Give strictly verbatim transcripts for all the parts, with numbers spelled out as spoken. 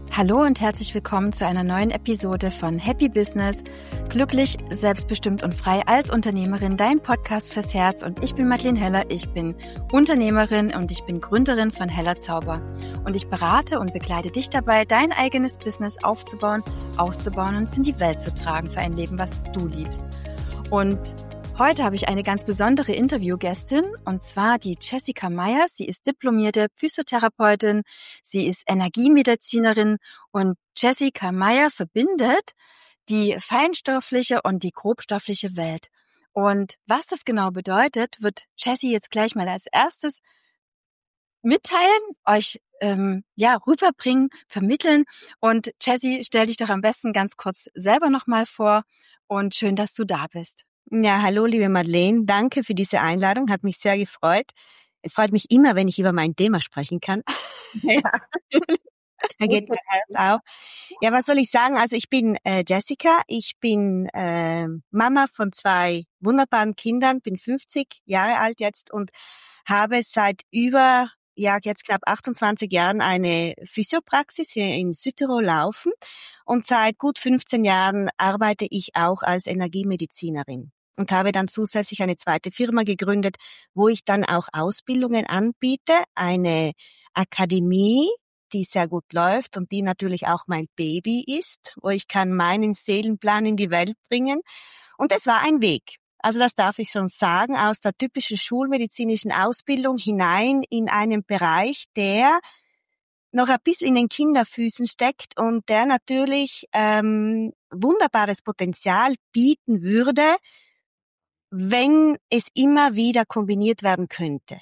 Hallo und herzlich willkommen zu einer neuen Episode von Happy Business. Glücklich, selbstbestimmt und frei als Unternehmerin, dein Podcast fürs Herz. Und ich bin Madeleine Heller, ich bin Unternehmerin und ich bin Gründerin von Heller Zauber. Und ich berate und begleite dich dabei, dein eigenes Business aufzubauen, auszubauen und es in die Welt zu tragen für ein Leben, was du liebst. Und heute habe ich eine ganz besondere Interviewgästin, und zwar die Jessica Meyer. Sie ist diplomierte Psychotherapeutin, sie ist Energiemedizinerin und Jessica Meyer verbindet die feinstoffliche und die grobstoffliche Welt. Und was das genau bedeutet, wird Jessie jetzt gleich mal als erstes mitteilen, euch ähm, ja rüberbringen, vermitteln. Und Jessie, stell dich doch am besten ganz kurz selber nochmal vor und schön, dass du da bist. Ja, hallo liebe Madeleine, danke für diese Einladung, hat mich sehr gefreut. Es freut mich immer, wenn ich über mein Thema sprechen kann. Ja. Da geht mein Herz auf. Ja, was soll ich sagen? Also ich bin äh, Jessica, ich bin äh, Mama von zwei wunderbaren Kindern, bin fünfzig Jahre alt jetzt und habe seit über, ja jetzt knapp achtundzwanzig Jahren eine Physiopraxis hier in Südtirol laufen und seit gut fünfzehn Jahren arbeite ich auch als Energiemedizinerin. Und habe dann zusätzlich eine zweite Firma gegründet, wo ich dann auch Ausbildungen anbiete, eine Akademie, die sehr gut läuft und die natürlich auch mein Baby ist, wo ich kann meinen Seelenplan in die Welt bringen. Und es war ein Weg. Also das darf ich schon sagen, aus der typischen schulmedizinischen Ausbildung hinein in einen Bereich, der noch ein bisschen in den Kinderfüßen steckt und der natürlich ähm, wunderbares Potenzial bieten würde, wenn es immer wieder kombiniert werden könnte.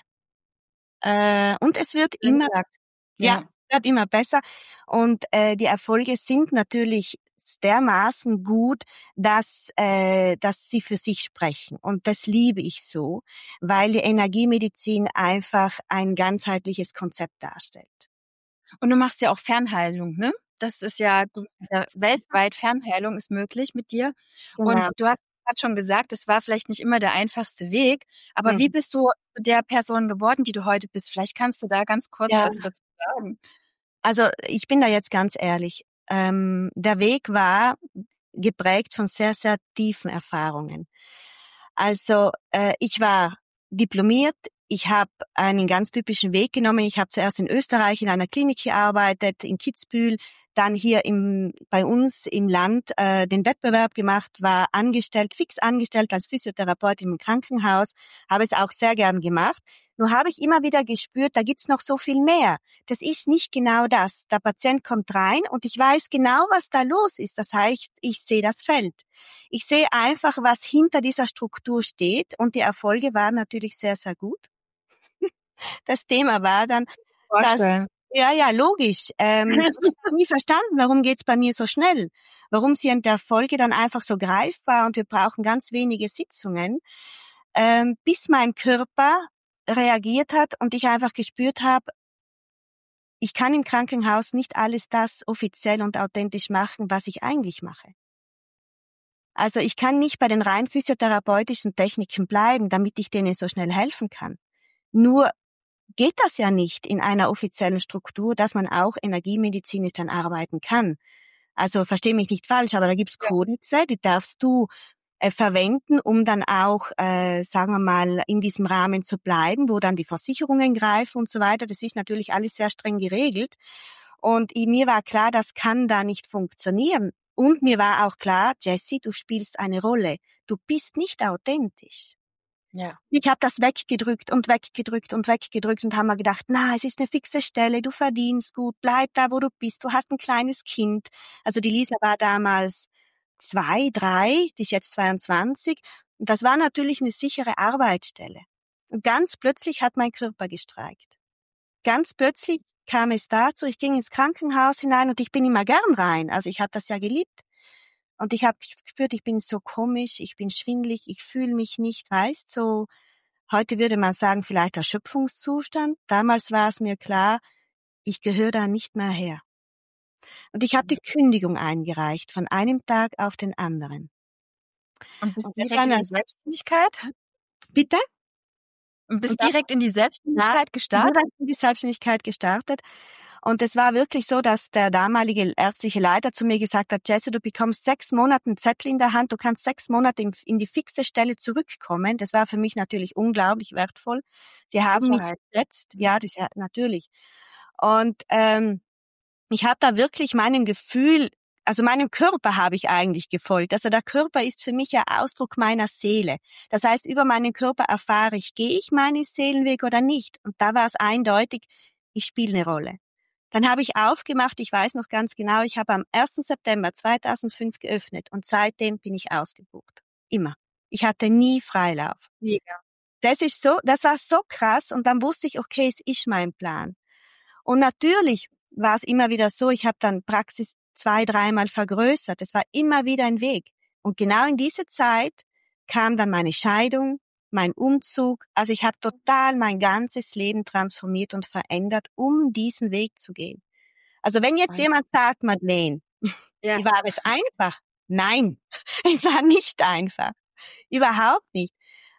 Äh, und es wird Schön immer, gesagt. ja, Ja. wird immer besser. Und äh, die Erfolge sind natürlich dermaßen gut, dass, äh, dass sie für sich sprechen. Und das liebe ich so, weil die Energiemedizin einfach ein ganzheitliches Konzept darstellt. Und du machst ja auch Fernheilung, ne? Das ist ja, du, ja weltweit Fernheilung ist möglich mit dir. Genau. Und du hast gerade schon gesagt, es war vielleicht nicht immer der einfachste Weg, aber Mhm. wie bist du zu der Person geworden, die du heute bist? Vielleicht kannst du da ganz kurz Ja. was dazu sagen. Also ich bin da jetzt ganz ehrlich. Ähm, der Weg war geprägt von sehr, sehr tiefen Erfahrungen. Also äh, ich war diplomiert, ich habe einen ganz typischen Weg genommen. Ich habe zuerst in Österreich in einer Klinik gearbeitet, in Kitzbühel, dann hier im, bei uns im Land äh, den Wettbewerb gemacht, war angestellt, fix angestellt als Physiotherapeutin im Krankenhaus, habe es auch sehr gern gemacht. Nur habe ich immer wieder gespürt, da gibt's noch so viel mehr. Das ist nicht genau das. Der Patient kommt rein und ich weiß genau, was da los ist. Das heißt, ich sehe das Feld. Ich sehe einfach, was hinter dieser Struktur steht und die Erfolge waren natürlich sehr, sehr gut. Das Thema war dann, dass, ja, ja, logisch. Ähm, ich habe nie verstanden, warum geht's bei mir so schnell? Warum sind die Erfolge dann einfach so greifbar und wir brauchen ganz wenige Sitzungen, ähm, bis mein Körper reagiert hat und ich einfach gespürt habe, ich kann im Krankenhaus nicht alles das offiziell und authentisch machen, was ich eigentlich mache. Also ich kann nicht bei den rein physiotherapeutischen Techniken bleiben, damit ich denen so schnell helfen kann. Nur geht das ja nicht in einer offiziellen Struktur, dass man auch energiemedizinisch dann arbeiten kann. Also versteh mich nicht falsch, aber da gibt's Kodexe, die darfst du äh, verwenden, um dann auch, äh, sagen wir mal, in diesem Rahmen zu bleiben, wo dann die Versicherungen greifen und so weiter. Das ist natürlich alles sehr streng geregelt. Und mir war klar, das kann da nicht funktionieren. Und mir war auch klar, Jessie, du spielst eine Rolle. Du bist nicht authentisch. Ja. Ich habe das weggedrückt und weggedrückt und weggedrückt und habe mir gedacht, na, es ist eine fixe Stelle, du verdienst gut, bleib da, wo du bist, du hast ein kleines Kind. Also die Lisa war damals zwei, drei, die ist jetzt zweiundzwanzig. Und das war natürlich eine sichere Arbeitsstelle. Und ganz plötzlich hat mein Körper gestreikt. Ganz plötzlich kam es dazu, ich ging ins Krankenhaus hinein und ich bin immer gern rein. Also ich habe das ja geliebt. Und ich habe gespürt, ich bin so komisch, ich bin schwindelig, ich fühle mich nicht, weißt, so, heute würde man sagen, vielleicht Erschöpfungszustand. Damals war es mir klar, ich gehöre da nicht mehr her. Und ich habe die Kündigung eingereicht, von einem Tag auf den anderen. Und bist Und direkt in die Selbstständigkeit? Bitte? Und bist Und direkt in die Selbstständigkeit ja, gestartet? direkt in die Selbstständigkeit gestartet. Und es war wirklich so, dass der damalige ärztliche Leiter zu mir gesagt hat, Jessie, du bekommst sechs Monate einen Zettel in der Hand, du kannst sechs Monate in, in die fixe Stelle zurückkommen. Das war für mich natürlich unglaublich wertvoll. Sie haben mich geschätzt, ja, das ja natürlich. Und ähm, ich habe da wirklich meinem Gefühl, also meinem Körper habe ich eigentlich gefolgt. Also der Körper ist für mich ja Ausdruck meiner Seele. Das heißt, über meinen Körper erfahre ich, gehe ich meinen Seelenweg oder nicht. Und da war es eindeutig, ich spiele eine Rolle. Dann habe ich aufgemacht, ich weiß noch ganz genau, ich habe am ersten September zweitausendfünf geöffnet und seitdem bin ich ausgebucht. Immer. Ich hatte nie Freilauf. Mega. Das ist so, das war so krass und dann wusste ich, okay, es ist mein Plan. Und natürlich war es immer wieder so, ich habe dann Praxis zwei, dreimal vergrößert. Es war immer wieder ein Weg. Und genau in diese Zeit kam dann meine Scheidung, mein Umzug. Also ich habe total mein ganzes Leben transformiert und verändert, um diesen Weg zu gehen. Also wenn jetzt jemand sagt, Madeleine, ja. war es einfach? Nein, es war nicht einfach. Überhaupt nicht.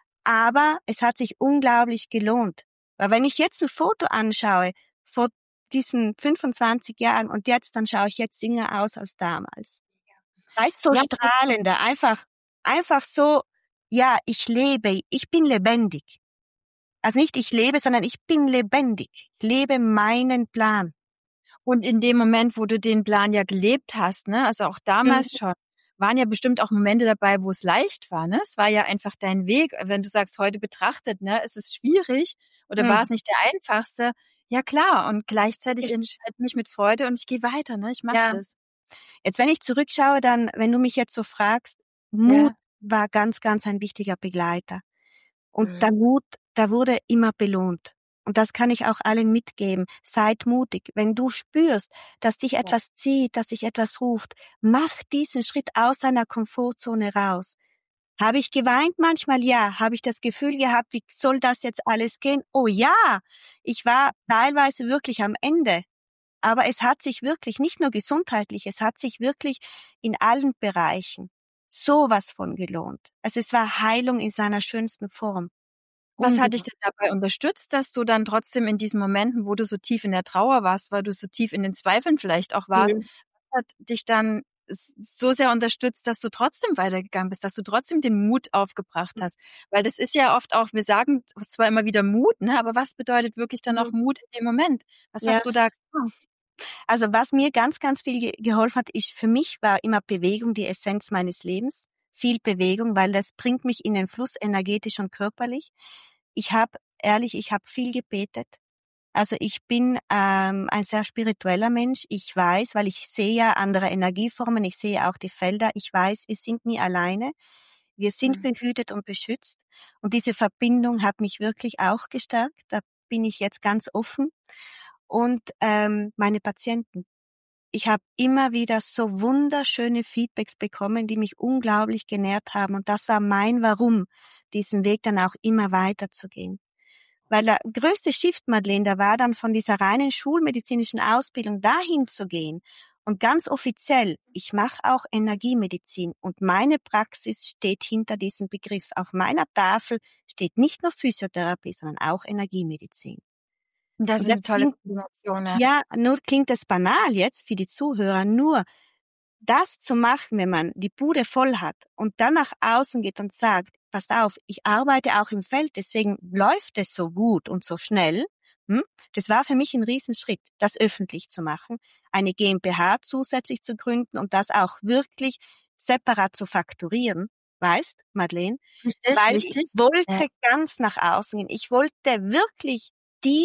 Aber es hat sich unglaublich gelohnt. Weil wenn ich jetzt ein Foto anschaue, vor diesen fünfundzwanzig Jahren und jetzt, dann schaue ich jetzt jünger aus als damals. Weißt, so ja. strahlender, einfach, einfach so, ja, ich lebe, ich bin lebendig. Also nicht ich lebe, sondern ich bin lebendig. Ich lebe meinen Plan. Und in dem Moment, wo du den Plan ja gelebt hast, ne, also auch damals mhm. schon, waren ja bestimmt auch Momente dabei, wo es leicht war, ne? Es war ja einfach dein Weg. Wenn du sagst, heute betrachtet, ne, ist es schwierig oder mhm. war es nicht der einfachste? Ja klar, und gleichzeitig entscheide ich mich mit Freude und ich gehe weiter, ne? Ich mache ja. das. Jetzt, wenn ich zurückschaue, dann, wenn du mich jetzt so fragst, Mut ja. war ganz, ganz ein wichtiger Begleiter. Und mhm. der Mut, der wurde immer belohnt. Und das kann ich auch allen mitgeben. Seid mutig. Wenn du spürst, dass dich ja. etwas zieht, dass dich etwas ruft, mach diesen Schritt aus deiner Komfortzone raus. Habe ich geweint manchmal? Ja. Habe ich das Gefühl gehabt, wie soll das jetzt alles gehen? Oh ja, ich war teilweise wirklich am Ende. Aber es hat sich wirklich, nicht nur gesundheitlich, es hat sich wirklich in allen Bereichen sowas von gelohnt. Also es war Heilung in seiner schönsten Form. Was hat dich denn dabei unterstützt, dass du dann trotzdem in diesen Momenten, wo du so tief in der Trauer warst, weil du so tief in den Zweifeln vielleicht auch warst, mhm. was hat dich dann so sehr unterstützt, dass du trotzdem weitergegangen bist, dass du trotzdem den Mut aufgebracht hast? Weil das ist ja oft auch, wir sagen zwar immer wieder Mut, ne, aber was bedeutet wirklich dann auch Mut in dem Moment? Was ja. hast du da gemacht? Also was mir ganz, ganz viel ge- geholfen hat, ist, für mich war immer Bewegung die Essenz meines Lebens. Viel Bewegung, weil das bringt mich in den Fluss energetisch und körperlich. Ich habe, ehrlich, ich habe viel gebetet. Also ich bin ähm, ein sehr spiritueller Mensch. Ich weiß, weil ich sehe ja andere Energieformen, ich sehe auch die Felder. Ich weiß, wir sind nie alleine. Wir sind mhm. behütet und beschützt. Und diese Verbindung hat mich wirklich auch gestärkt. Da bin ich jetzt ganz offen. Und ähm, meine Patienten. Ich habe immer wieder so wunderschöne Feedbacks bekommen, die mich unglaublich genährt haben. Und das war mein Warum, diesen Weg dann auch immer weiterzugehen. Weil der größte Shift, Madeleine, der war dann von dieser reinen schulmedizinischen Ausbildung dahin zu gehen. Und ganz offiziell, ich mache auch Energiemedizin und meine Praxis steht hinter diesem Begriff. Auf meiner Tafel steht nicht nur Physiotherapie, sondern auch Energiemedizin. Das ist eine tolle Kombination. Ja. ja, nur klingt es banal jetzt für die Zuhörer, nur das zu machen, wenn man die Bude voll hat und dann nach außen geht und sagt, passt auf, ich arbeite auch im Feld, deswegen läuft es so gut und so schnell. Hm? Das war für mich ein Riesenschritt, das öffentlich zu machen, eine GmbH zusätzlich zu gründen und das auch wirklich separat zu fakturieren. Weißt, Madeleine? Richtig, Weil richtig. ich wollte ja. ganz nach außen gehen. Ich wollte wirklich die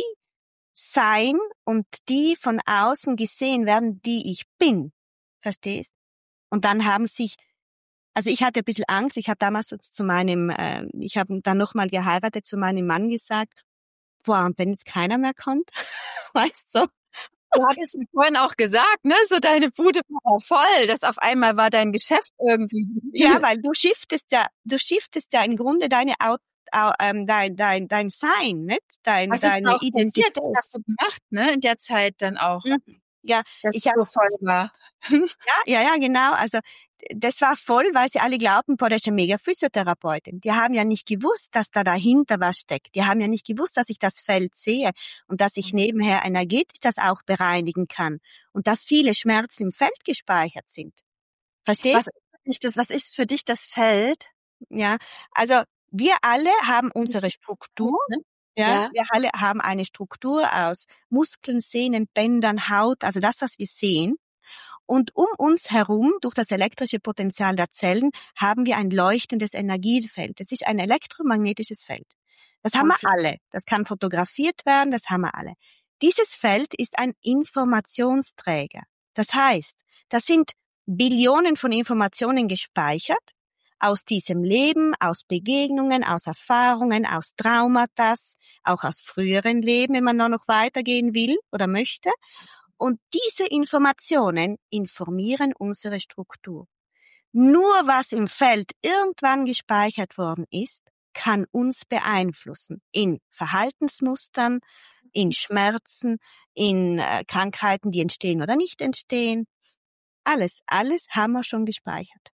sein und die von außen gesehen werden, die ich bin. Verstehst? Und dann haben sich, also ich hatte ein bisschen Angst, ich habe damals zu meinem, äh, ich habe dann nochmal geheiratet, zu meinem Mann gesagt, boah, und wenn jetzt keiner mehr kommt, weißt du? Du hattest mir vorhin auch gesagt, ne, so deine Bude war voll, das auf einmal war dein Geschäft irgendwie. Ja, weil du shiftest ja, du shiftest ja im Grunde deine Out Ähm, dein, dein, dein Sein, nicht? Dein, Was deine ist auch Identität. Passiert? Das hast du gemacht, ne? In der Zeit dann auch. Ja, das ich habe so voll war. Ja, ja, ja, genau. Also das war voll, weil sie alle glaubten, boah, das ist eine mega Physiotherapeutin. Die haben ja nicht gewusst, dass da dahinter was steckt. Die haben ja nicht gewusst, dass ich das Feld sehe und dass ich nebenher energetisch das auch bereinigen kann und dass viele Schmerzen im Feld gespeichert sind. Verstehst? Was ist für dich das, was ist für dich das Feld? Ja, also wir alle haben unsere Struktur. Ja, Ja. wir alle haben eine Struktur aus Muskeln, Sehnen, Bändern, Haut, also das, was wir sehen. Und um uns herum, durch das elektrische Potenzial der Zellen, haben wir ein leuchtendes Energiefeld. Das ist ein elektromagnetisches Feld. Das haben wir alle. Das kann fotografiert werden, das haben wir alle. Dieses Feld ist ein Informationsträger. Das heißt, da sind Billionen von Informationen gespeichert aus diesem Leben, aus Begegnungen, aus Erfahrungen, aus Traumata, auch aus früheren Leben, wenn man noch weitergehen will oder möchte. Und diese Informationen informieren unsere Struktur. Nur was im Feld irgendwann gespeichert worden ist, kann uns beeinflussen in Verhaltensmustern, in Schmerzen, in äh, Krankheiten, die entstehen oder nicht entstehen. Alles, alles haben wir schon gespeichert.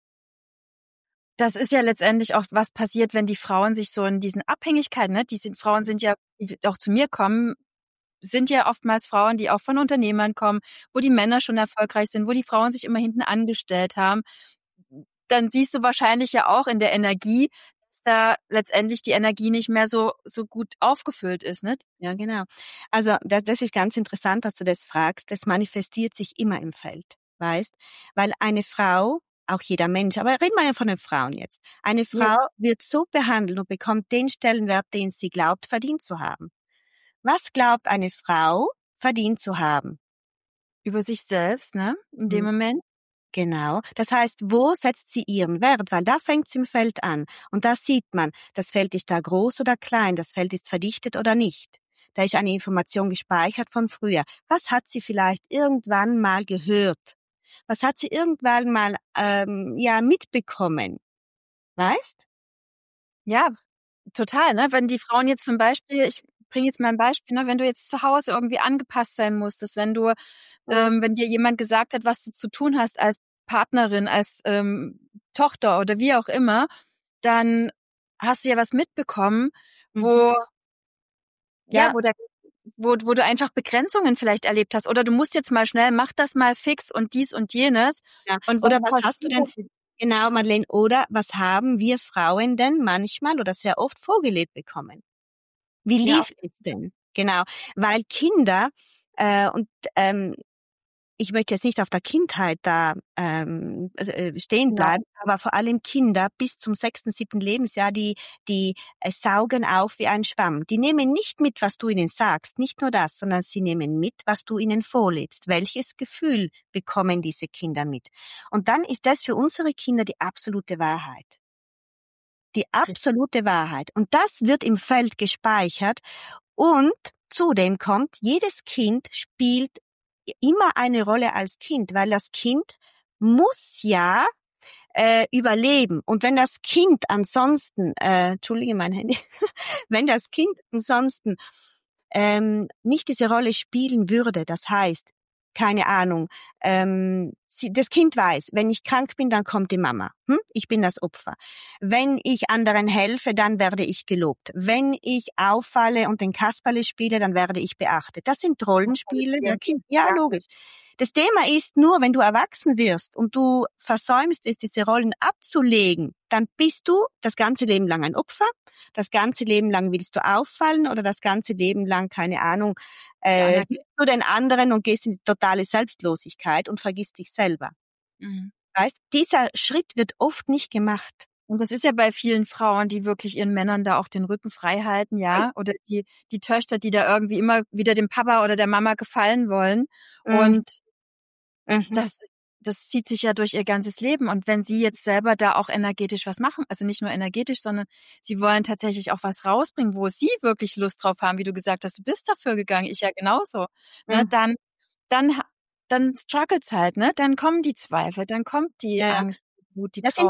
Das ist ja letztendlich auch, was passiert, wenn die Frauen sich so in diesen Abhängigkeiten, ne, die sind, Frauen sind ja, die auch zu mir kommen, sind ja oftmals Frauen, die auch von Unternehmern kommen, wo die Männer schon erfolgreich sind, wo die Frauen sich immer hinten angestellt haben. Dann siehst du wahrscheinlich ja auch in der Energie, dass da letztendlich die Energie nicht mehr so so gut aufgefüllt ist, nicht? Ja, genau. Also das, das ist ganz interessant, dass du das fragst. Das manifestiert sich immer im Feld, weißt? Weil eine Frau, auch jeder Mensch, aber reden wir ja von den Frauen jetzt. Eine Frau ja. wird so behandelt und bekommt den Stellenwert, den sie glaubt, verdient zu haben. Was glaubt eine Frau, verdient zu haben? Über sich selbst, ne? In dem hm. Moment. Genau. Das heißt, wo setzt sie ihren Wert? Weil da fängt es im Feld an. Und da sieht man, das Feld ist da groß oder klein, das Feld ist verdichtet oder nicht. Da ist eine Information gespeichert von früher. Was hat sie vielleicht irgendwann mal gehört? Was hat sie irgendwann mal ähm, ja mitbekommen? Weißt? Ja, total, ne? Wenn die Frauen jetzt zum Beispiel, ich bringe jetzt mal ein Beispiel, ne? Wenn du jetzt zu Hause irgendwie angepasst sein musstest, wenn du, ähm, wenn dir jemand gesagt hat, was du zu tun hast als Partnerin, als ähm, Tochter oder wie auch immer, dann hast du ja was mitbekommen, wo, Mhm. ja, Ja. wo der, wo, wo du einfach Begrenzungen vielleicht erlebt hast. Oder du musst jetzt mal schnell, mach das mal fix und dies und jenes. Ja. Und Oder was was hast du denn? Genau, Madeleine. Oder was haben wir Frauen denn manchmal oder sehr oft vorgelebt bekommen? Wie lief ja, es denn? Genau, weil Kinder äh, und ähm, ich möchte jetzt nicht auf der Kindheit da ähm, äh, stehen bleiben, ja. aber vor allem Kinder bis zum sechsten, siebten Lebensjahr, die die äh, saugen auf wie ein Schwamm. Die nehmen nicht mit, was du ihnen sagst, nicht nur das, sondern sie nehmen mit, was du ihnen vorlebst. Welches Gefühl bekommen diese Kinder mit? Und dann ist das für unsere Kinder die absolute Wahrheit. Die absolute Wahrheit. Und das wird im Feld gespeichert. Und zudem kommt, jedes Kind spielt immer eine Rolle als Kind, weil das Kind muss ja äh, überleben. Und wenn das Kind ansonsten, äh, entschuldige mein Handy, wenn das Kind ansonsten ähm, nicht diese Rolle spielen würde, das heißt, keine Ahnung, ähm, sie, das Kind weiß, wenn ich krank bin, dann kommt die Mama. Hm? Ich bin das Opfer. Wenn ich anderen helfe, dann werde ich gelobt. Wenn ich auffalle und den Kasperle spiele, dann werde ich beachtet. Das sind Rollenspiele der Kinder. Ja, logisch. Das Thema ist nur, wenn du erwachsen wirst und du versäumst es, diese Rollen abzulegen, dann bist du das ganze Leben lang ein Opfer, das ganze Leben lang willst du auffallen oder das ganze Leben lang, keine Ahnung, äh, gibst du den anderen und gehst in die totale Selbstlosigkeit und vergisst dich selber. Mhm. Weißt, dieser Schritt wird oft nicht gemacht. Und das ist ja bei vielen Frauen, die wirklich ihren Männern da auch den Rücken frei halten, ja, oder die die Töchter, die da irgendwie immer wieder dem Papa oder der Mama gefallen wollen. Mhm. Und mhm. das das zieht sich ja durch ihr ganzes Leben. Und wenn sie jetzt selber da auch energetisch was machen, also nicht nur energetisch, sondern sie wollen tatsächlich auch was rausbringen, wo sie wirklich Lust drauf haben, wie du gesagt hast, du bist dafür gegangen, ich ja genauso, mhm. ne, dann dann dann struggles halt, ne, dann kommen die Zweifel, dann kommt die ja. Angst, die Wut, die das Traurigkeit. Sind halt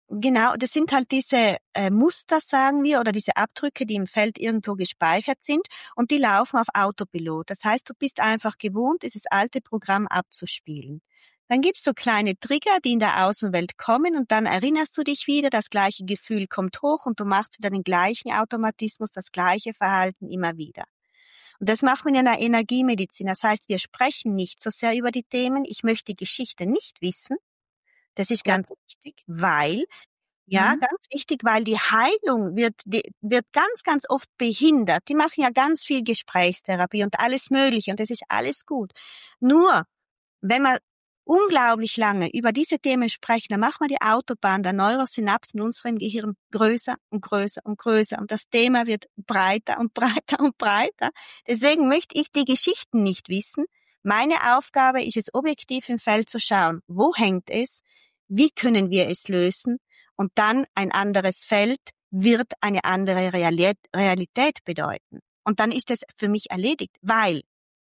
Genau, das sind halt diese äh, Muster, sagen wir, oder diese Abdrücke, die im Feld irgendwo gespeichert sind und die laufen auf Autopilot. Das heißt, du bist einfach gewohnt, dieses alte Programm abzuspielen. Dann gibt's so kleine Trigger, die in der Außenwelt kommen und dann erinnerst du dich wieder, das gleiche Gefühl kommt hoch und du machst wieder den gleichen Automatismus, das gleiche Verhalten immer wieder. Und das macht man in der Energiemedizin. Das heißt, wir sprechen nicht so sehr über die Themen. Ich möchte die Geschichte nicht wissen. Das ist Ja. ganz wichtig, weil, ja, Mhm. ganz wichtig, weil die Heilung wird, die, wird ganz, ganz oft behindert. Die machen ja ganz viel Gesprächstherapie und alles Mögliche und das ist alles gut. Nur, wenn man unglaublich lange über diese Themen sprechen, dann macht man die Autobahn der Neurosynapsen in unserem Gehirn größer und größer und größer und das Thema wird breiter und breiter und breiter. Deswegen möchte ich die Geschichten nicht wissen. Meine Aufgabe ist es, objektiv im Feld zu schauen, wo hängt es, wie können wir es lösen und dann ein anderes Feld wird eine andere Realität bedeuten. Und dann ist es für mich erledigt, weil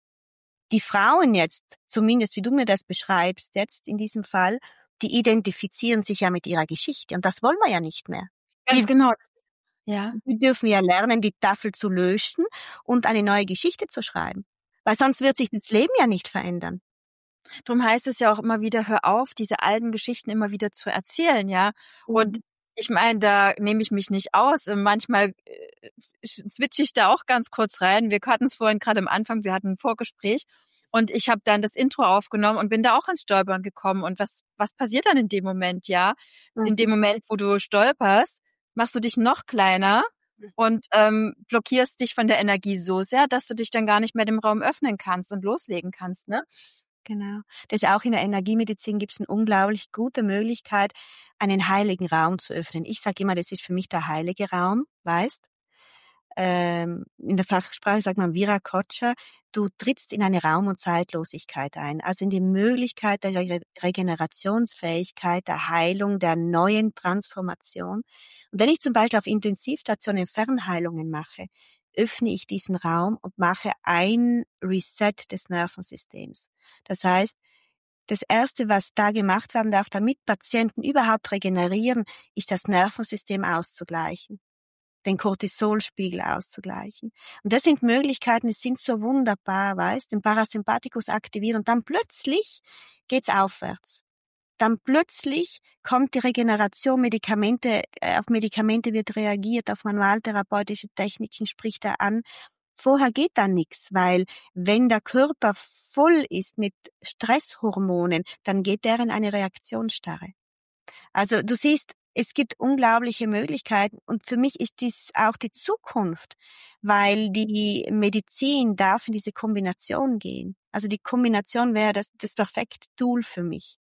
die Frauen jetzt, zumindest wie du mir das beschreibst, jetzt in diesem Fall, die identifizieren sich ja mit ihrer Geschichte und das wollen wir ja nicht mehr. Ganz Die, genau. Ja. die dürfen ja lernen, die Tafel zu löschen und eine neue Geschichte zu schreiben. Weil sonst wird sich das Leben ja nicht verändern. Drum heißt es ja auch immer wieder, hör auf, diese alten Geschichten immer wieder zu erzählen, ja. Und Mhm. ich meine, da nehme ich mich nicht aus. Manchmal äh, switche ich da auch ganz kurz rein. Wir hatten es vorhin gerade am Anfang, wir hatten ein Vorgespräch und ich habe dann das Intro aufgenommen und bin da auch ins Stolpern gekommen. Und was was passiert dann in dem Moment, ja? In dem Mhm. Moment, wo du stolperst, machst du dich noch kleiner und ähm, blockierst dich von der Energie so sehr, dass du dich dann gar nicht mehr dem Raum öffnen kannst und loslegen kannst, ne? Genau. Das ist auch in der Energiemedizin gibt es eine unglaublich gute Möglichkeit, einen heiligen Raum zu öffnen. Ich sage immer, das ist für mich der heilige Raum, weißt? Ähm, in der Fachsprache sagt man Viracocha. Du trittst in eine Raum- und Zeitlosigkeit ein, also in die Möglichkeit der Re- Regenerationsfähigkeit, der Heilung, der neuen Transformation. Und wenn ich zum Beispiel auf Intensivstationen Fernheilungen mache, öffne ich diesen Raum und mache ein Reset des Nervensystems. Das heißt, das Erste, was da gemacht werden darf, damit Patienten überhaupt regenerieren, ist das Nervensystem auszugleichen, den Cortisolspiegel auszugleichen. Und das sind Möglichkeiten, die sind so wunderbar, weißt, den Parasympathikus aktivieren und dann plötzlich geht's aufwärts. Dann plötzlich kommt die Regeneration, Medikamente, äh, auf Medikamente wird reagiert, auf manualtherapeutische Techniken spricht er an. Vorher geht da nichts, weil wenn der Körper voll ist mit Stresshormonen, dann geht der in eine Reaktionsstarre. Also du siehst, es gibt unglaubliche Möglichkeiten und für mich ist dies auch die Zukunft, weil die Medizin darf in diese Kombination gehen. Also die Kombination wäre das, das perfekte Tool für mich.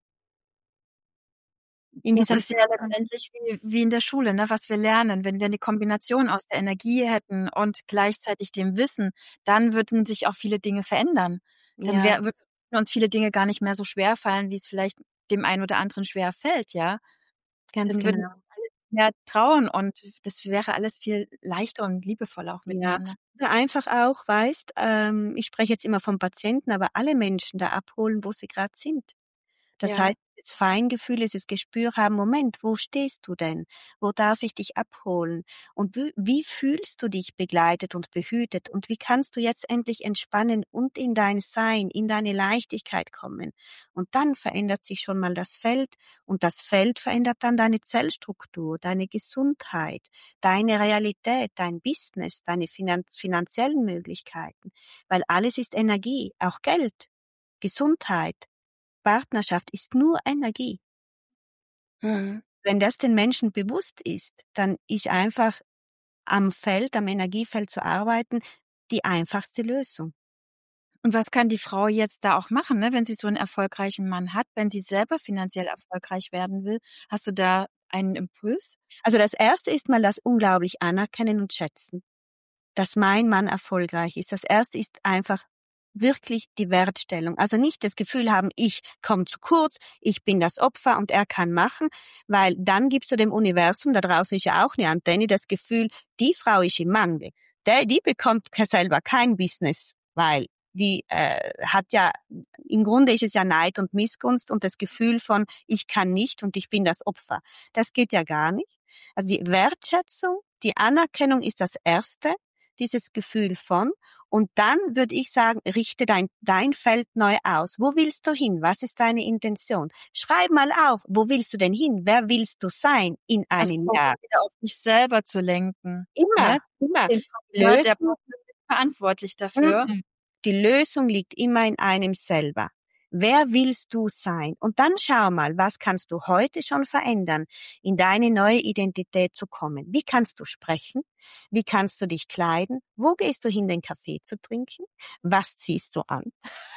In Das dieser ist ja letztendlich wie, wie in der Schule, ne, was wir lernen. Wenn wir eine Kombination aus der Energie hätten und gleichzeitig dem Wissen, dann würden sich auch viele Dinge verändern. Dann ja, wär, würden uns viele Dinge gar nicht mehr so schwer fallen, wie es vielleicht dem einen oder anderen schwer fällt, ja. ganz Dann würden genau. wir uns alle mehr trauen und das wäre alles viel leichter und liebevoller auch Ja, miteinander. einfach auch, weißt, ähm, ich spreche jetzt immer vom Patienten, aber alle Menschen da abholen, wo sie gerade sind. Das Ja. heißt, das Feingefühl, dieses Gespür haben, Moment, wo stehst du denn? Wo darf ich dich abholen? Und wie, wie fühlst du dich begleitet und behütet? Und wie kannst du jetzt endlich entspannen und in dein Sein, in deine Leichtigkeit kommen? Und dann verändert sich schon mal das Feld und das Feld verändert dann deine Zellstruktur, deine Gesundheit, deine Realität, dein Business, deine finan- finanziellen Möglichkeiten. Weil alles ist Energie, auch Geld, Gesundheit. Partnerschaft ist nur Energie. Mhm. Wenn das den Menschen bewusst ist, dann ist einfach am Feld, am Energiefeld zu arbeiten, die einfachste Lösung. Und was kann die Frau jetzt da auch machen, ne, wenn sie so einen erfolgreichen Mann hat, wenn sie selber finanziell erfolgreich werden will? Hast du da einen Impuls? Also das Erste ist mal das unglaublich anerkennen und schätzen, dass mein Mann erfolgreich ist. Das Erste ist einfach wirklich die Wertstellung. Also nicht das Gefühl haben, ich komme zu kurz, ich bin das Opfer und er kann machen, weil dann gibst du dem Universum, da draußen ist ja auch eine Antenne, das Gefühl, die Frau ist im Mangel. Der, die bekommt selber kein Business, weil die äh, hat ja, im Grunde ist es ja Neid und Missgunst und das Gefühl von, ich kann nicht und ich bin das Opfer. Das geht ja gar nicht. Also die Wertschätzung, die Anerkennung ist das Erste, dieses Gefühl von. Und dann würde ich sagen, richte dein, dein Feld neu aus. Wo willst du hin? Was ist deine Intention? Schreib mal auf, wo willst du denn hin? Wer willst du sein in einem also, Jahr? wieder auf dich selber zu lenken. Immer, Ne? immer. Den Die Partner, der Lösung, Partner ist verantwortlich dafür. Mhm. Die Lösung liegt immer in einem selber. Wer willst du sein? Und dann schau mal, was kannst du heute schon verändern, in deine neue Identität zu kommen? Wie kannst du sprechen? Wie kannst du dich kleiden? Wo gehst du hin, den Kaffee zu trinken? Was ziehst du an?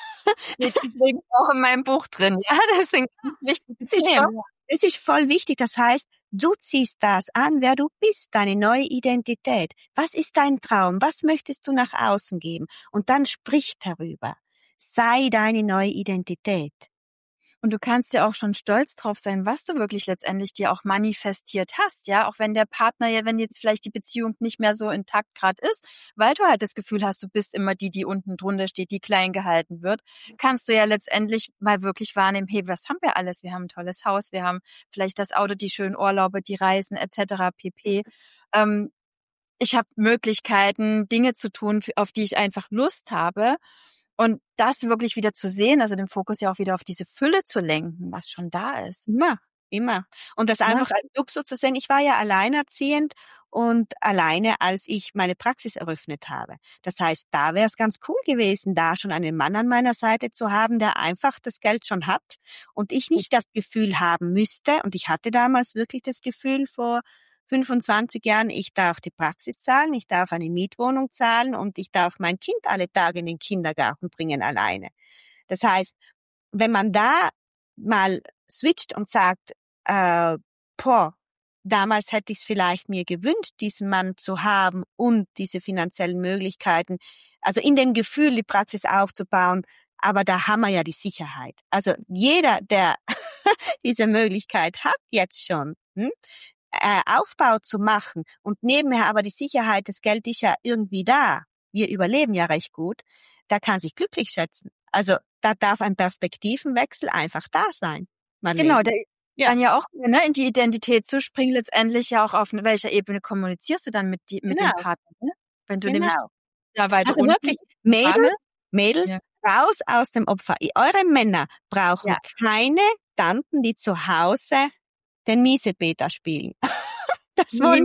Steht übrigens auch in meinem Buch drin. Ja, das sind ganz wichtige Das ist Themen. voll, das ist voll wichtig. Das heißt, du ziehst das an, wer du bist, deine neue Identität. Was ist dein Traum? Was möchtest du nach außen geben? Und dann sprich darüber. Sei deine neue Identität. Und du kannst ja auch schon stolz drauf sein, was du wirklich letztendlich dir auch manifestiert hast, ja, auch wenn der Partner ja, wenn jetzt vielleicht die Beziehung nicht mehr so intakt gerade ist, weil du halt das Gefühl hast, du bist immer die, die unten drunter steht, die klein gehalten wird, kannst du ja letztendlich mal wirklich wahrnehmen, hey, was haben wir alles? Wir haben ein tolles Haus, wir haben vielleicht das Auto, die schönen Urlaube, die Reisen et cetera pp. Ähm, ich habe Möglichkeiten, Dinge zu tun, auf die ich einfach Lust habe. Und das wirklich wieder zu sehen, also den Fokus ja auch wieder auf diese Fülle zu lenken, was schon da ist. Immer, immer. Und das einfach als Luxus zu sehen. Ich war ja alleinerziehend und alleine, als ich meine Praxis eröffnet habe. Das heißt, da wäre es ganz cool gewesen, da schon einen Mann an meiner Seite zu haben, der einfach das Geld schon hat und ich nicht das Gefühl haben müsste. Und ich hatte damals wirklich das Gefühl vor fünfundzwanzig Jahren, ich darf die Praxis zahlen, ich darf eine Mietwohnung zahlen und ich darf mein Kind alle Tage in den Kindergarten bringen alleine. Das heißt, wenn man da mal switcht und sagt, äh, boah, damals hätte ich es vielleicht mir gewünscht, diesen Mann zu haben und diese finanziellen Möglichkeiten, also in dem Gefühl, die Praxis aufzubauen, aber da haben wir ja die Sicherheit. Also jeder, der diese Möglichkeit hat jetzt schon, hm, Äh, Aufbau zu machen und nebenher aber die Sicherheit, das Geld ist ja irgendwie da, wir überleben ja recht gut, da kann sich glücklich schätzen. Also da darf ein Perspektivenwechsel einfach da sein. Genau, der ja. dann ja auch ne, in die Identität zu springen, letztendlich ja auch auf welcher Ebene kommunizierst du dann mit, die, mit Genau. dem Partner. Ne? Wenn du Genau. nämlich da weiter also unten wirklich, Mädels, Mädels ja. raus aus dem Opfer. Eure Männer brauchen ja. keine Tanten, die zu Hause den Miesepeter spielen. Das wollen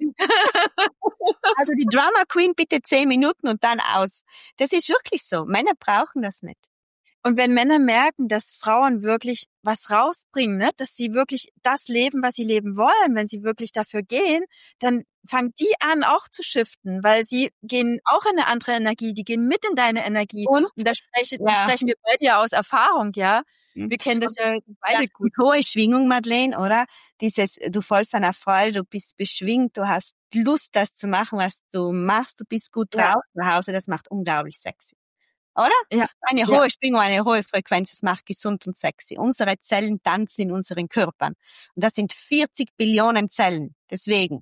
Also die Drama Queen bitte zehn Minuten und dann aus. Das ist wirklich so. Männer brauchen das nicht. Und wenn Männer merken, dass Frauen wirklich was rausbringen, ne, dass sie wirklich das leben, was sie leben wollen, wenn sie wirklich dafür gehen, dann fangen die an auch zu shiften, weil sie gehen auch in eine andere Energie, die gehen mit in deine Energie. Und, und da sprechen, ja. sprechen wir beide ja aus Erfahrung, ja. Wir kennen das ja beide ja, gut. Hohe Schwingung, Madeleine, oder? Dieses, du folgst einer Freude, du bist beschwingt, du hast Lust, das zu machen, was du machst, du bist gut drauf ja. zu Hause, das macht unglaublich sexy. Oder? Ja. Eine ja. hohe Schwingung, eine hohe Frequenz, das macht gesund und sexy. Unsere Zellen tanzen in unseren Körpern. Und das sind vierzig Billionen Zellen. Deswegen.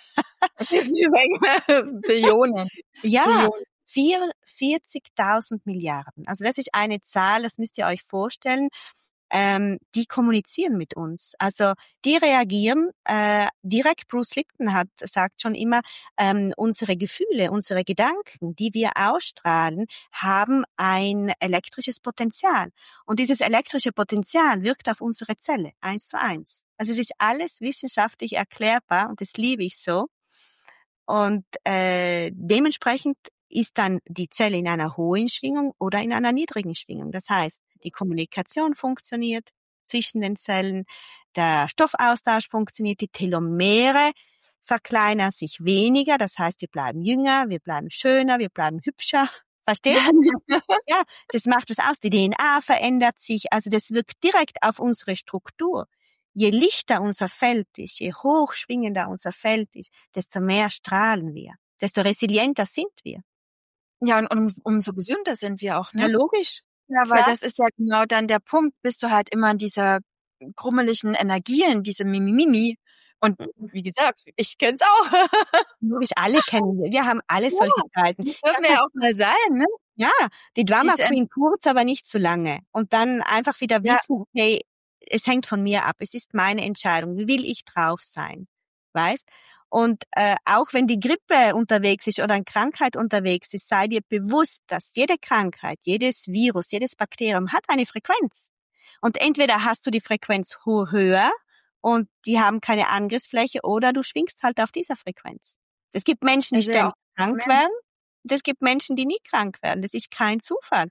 Billionen. Ja. Billionen. vierzigtausend Milliarden. Also das ist eine Zahl, das müsst ihr euch vorstellen. Ähm, die kommunizieren mit uns. Also die reagieren äh, direkt. Bruce Lipton hat sagt schon immer, ähm, unsere Gefühle, unsere Gedanken, die wir ausstrahlen, haben ein elektrisches Potenzial. Und dieses elektrische Potenzial wirkt auf unsere Zelle, eins zu eins. Also es ist alles wissenschaftlich erklärbar und das liebe ich so. Und äh, dementsprechend ist dann die Zelle in einer hohen Schwingung oder in einer niedrigen Schwingung. Das heißt, die Kommunikation funktioniert zwischen den Zellen, der Stoffaustausch funktioniert, die Telomere verkleinern sich weniger, das heißt, wir bleiben jünger, wir bleiben schöner, wir bleiben hübscher. Verstehst du? Ja, das macht was aus. Die D N A verändert sich, also das wirkt direkt auf unsere Struktur. Je lichter unser Feld ist, je hochschwingender unser Feld ist, desto mehr strahlen wir, desto resilienter sind wir. Ja, und um, umso gesünder sind wir auch, ne? Ja, logisch. Ja, weil Klar. das ist ja genau dann der Punkt, bist du halt immer in dieser grummeligen Energie, in diesem Mimimi. Und wie gesagt, ich kenn's auch. Logisch, alle kennen wir. Wir haben alle solche ja, Zeiten. Das dürfen wir ja auch mal sein, ne? Ja, die Drama Diese, Queen kurz, aber nicht zu lange. Und dann einfach wieder ja, wissen, okay, es hängt von mir ab. Es ist meine Entscheidung. Wie will ich drauf sein? Weißt? Und äh, auch wenn die Grippe unterwegs ist oder eine Krankheit unterwegs ist, sei dir bewusst, dass jede Krankheit, jedes Virus, jedes Bakterium hat eine Frequenz. Und entweder hast du die Frequenz ho- höher und die haben keine Angriffsfläche oder du schwingst halt auf dieser Frequenz. Es gibt Menschen, die also ja auch ständig krank Mensch. werden. Und es gibt Menschen, die nie krank werden. Das ist kein Zufall.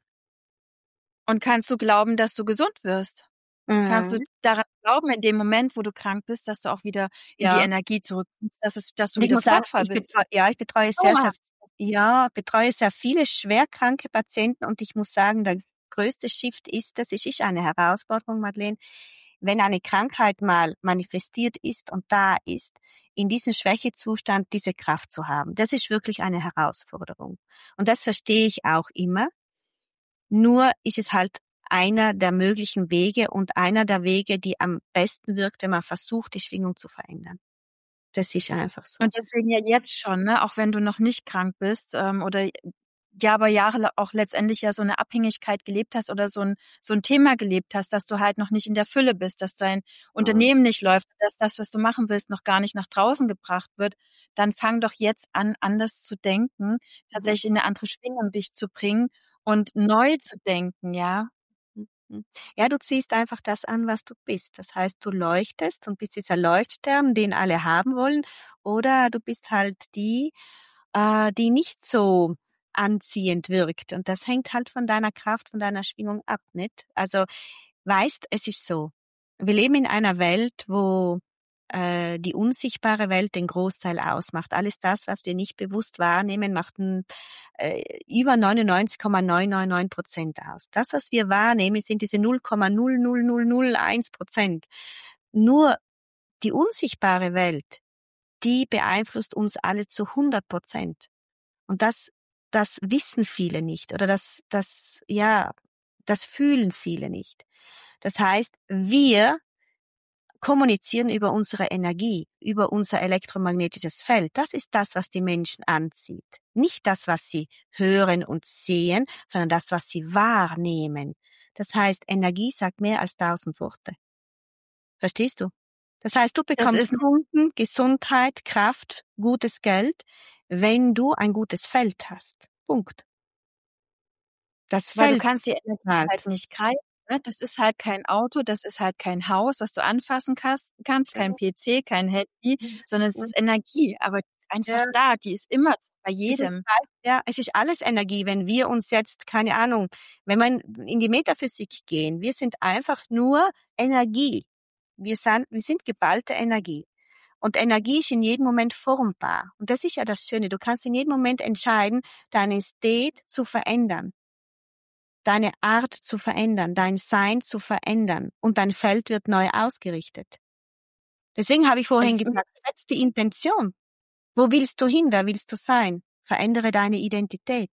Und kannst du glauben, dass du gesund wirst? Kannst du Mhm. daran glauben, in dem Moment, wo du krank bist, dass du auch wieder in die Ja. Energie zurückkommst, dass es, dass du Und ich wieder muss sagen, freudvoll ich bist? betreue, ja, ich betreue sehr, sehr, Dauerhaft. ja, betreue sehr viele schwerkranke Patienten und ich muss sagen, der größte Shift ist, das ist ist eine Herausforderung, Madeleine, wenn eine Krankheit mal manifestiert ist und da ist, in diesem Schwächezustand diese Kraft zu haben. Das ist wirklich eine Herausforderung. Und das verstehe ich auch immer. Nur ist es halt einer der möglichen Wege und einer der Wege, die am besten wirkt, wenn man versucht, die Schwingung zu verändern. Das ist einfach so. Und deswegen ja jetzt schon, ne, auch wenn du noch nicht krank bist, ähm, oder ja, aber Jahre auch letztendlich ja so eine Abhängigkeit gelebt hast oder so ein so ein Thema gelebt hast, dass du halt noch nicht in der Fülle bist, dass dein Unternehmen nicht läuft, dass das, was du machen willst, noch gar nicht nach draußen gebracht wird, dann fang doch jetzt an, anders zu denken, Mhm. tatsächlich in eine andere Schwingung dich zu bringen und neu zu denken, ja? Mhm. Ja, du ziehst einfach das an, was du bist. Das heißt, du leuchtest und bist dieser Leuchtstern, den alle haben wollen, oder du bist halt die, äh, die nicht so anziehend wirkt. Und das hängt halt von deiner Kraft, von deiner Schwingung ab, nicht? Also, weißt, es ist so. Wir leben in einer Welt, wo äh, die unsichtbare Welt den Großteil ausmacht. Alles das, was wir nicht bewusst wahrnehmen, macht ein, äh, über neunundneunzig Komma neunhundertneunundneunzig Prozent aus. Das, was wir wahrnehmen, sind diese null Komma null null null null eins Prozent. Nur die unsichtbare Welt, die beeinflusst uns alle zu hundert Prozent. Und das, das wissen viele nicht oder das, das, ja, das fühlen viele nicht. Das heißt, wir kommunizieren über unsere Energie, über unser elektromagnetisches Feld. Das ist das, was die Menschen anzieht. Nicht das, was sie hören und sehen, sondern das, was sie wahrnehmen. Das heißt, Energie sagt mehr als tausend Worte. Verstehst du? Das heißt, du Das bekommst ist Kunden, Gesundheit, Kraft, gutes Geld, wenn du ein gutes Feld hast. Punkt. Das Weil du Feld kannst die Energie halt. halt nicht greifen, ne? Das ist halt kein Auto, das ist halt kein Haus, was du anfassen kannst kannst, kein P C, kein Handy, sondern es ist Energie, aber die ist einfach Ja. da, die ist immer bei Es ist, jedem. ja, es ist alles Energie. Wenn wir uns jetzt, keine Ahnung, wenn wir in die Metaphysik gehen, wir sind einfach nur Energie. Wir sind, wir sind geballte Energie. Und Energie ist in jedem Moment formbar. Und das ist ja das Schöne. Du kannst in jedem Moment entscheiden, deinen State zu verändern, deine Art zu verändern, dein Sein zu verändern. Und dein Feld wird neu ausgerichtet. Deswegen habe ich vorhin Es ist, gesagt, setz die Intention. Wo willst du hin? Wer willst du sein? Verändere deine Identität.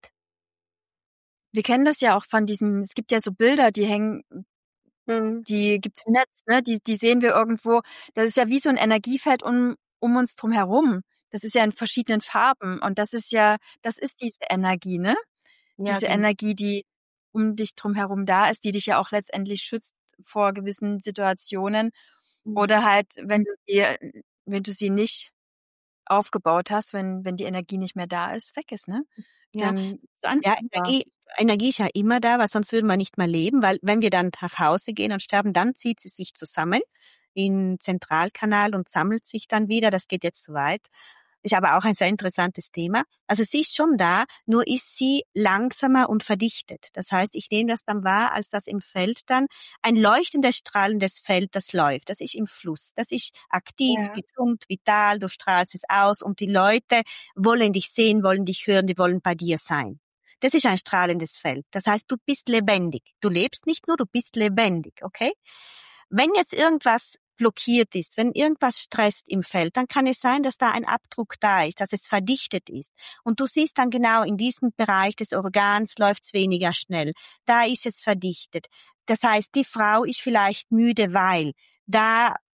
wir kennen das ja auch von diesem, es gibt ja so Bilder, die hängen, Mhm. die gibt's im Netz, ne? Die, die sehen wir irgendwo. Das ist ja wie so ein Energiefeld um, um uns drum herum. Das ist ja in verschiedenen Farben. Und das ist ja, das ist diese Energie, ne? Ja, Diese genau. Energie, die um dich drum herum da ist, die dich ja auch letztendlich schützt vor gewissen Situationen. Mhm. Oder halt, wenn du sie, wenn du sie nicht aufgebaut hast, wenn, wenn die Energie nicht mehr da ist, weg ist, ne? Ja, Dann ist es ja, anfechtbar. Energie, Energie ist ja immer da, weil sonst würden wir nicht mehr leben, weil wenn wir dann nach Hause gehen und sterben, dann zieht sie sich zusammen in Zentralkanal und sammelt sich dann wieder. Das geht jetzt zu weit. Ist aber auch ein sehr interessantes Thema. Also sie ist schon da, nur ist sie langsamer und verdichtet. Das heißt, ich nehme das dann wahr, als das im Feld dann ein leuchtendes, strahlendes Feld, das läuft. Das ist im Fluss. Das ist aktiv, Ja. gesund, vital, du strahlst es aus und die Leute wollen dich sehen, wollen dich hören, die wollen bei dir sein. Das ist ein strahlendes Feld. Das heißt, du bist lebendig. Du lebst nicht nur, du bist lebendig, okay? Wenn jetzt irgendwas blockiert ist, wenn irgendwas stresst im Feld, dann kann es sein, dass da ein Abdruck da ist, dass es verdichtet ist. Und du siehst dann genau, in diesem Bereich des Organs läuft es weniger schnell. Da ist es verdichtet. Das heißt, die Frau ist vielleicht müde, weil da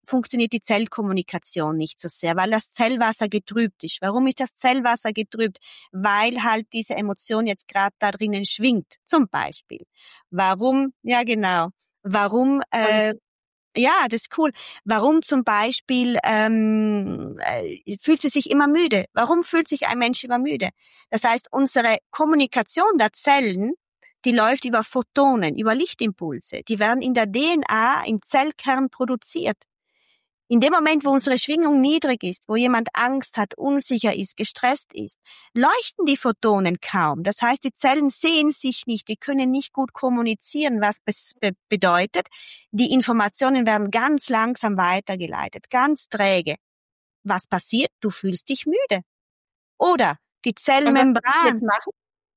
funktioniert die Zellkommunikation nicht so sehr, weil das Zellwasser getrübt ist. Warum ist das Zellwasser getrübt? Weil halt diese Emotion jetzt gerade da drinnen schwingt, zum Beispiel. Warum? Ja, genau. Warum? Äh, ja, das ist cool. Warum zum Beispiel ähm, äh, fühlt sie sich immer müde? Warum fühlt sich ein Mensch immer müde? Das heißt, unsere Kommunikation der Zellen, die läuft über Photonen, über Lichtimpulse. Die werden in der D N A, im Zellkern produziert. In dem Moment, wo unsere Schwingung niedrig ist, wo jemand Angst hat, unsicher ist, gestresst ist, leuchten die Photonen kaum. Das heißt, die Zellen sehen sich nicht, die können nicht gut kommunizieren, was be- bedeutet, die Informationen werden ganz langsam weitergeleitet, ganz träge. Was passiert? Du fühlst dich müde. Oder die Zellmembran. Und was muss ich jetzt machen?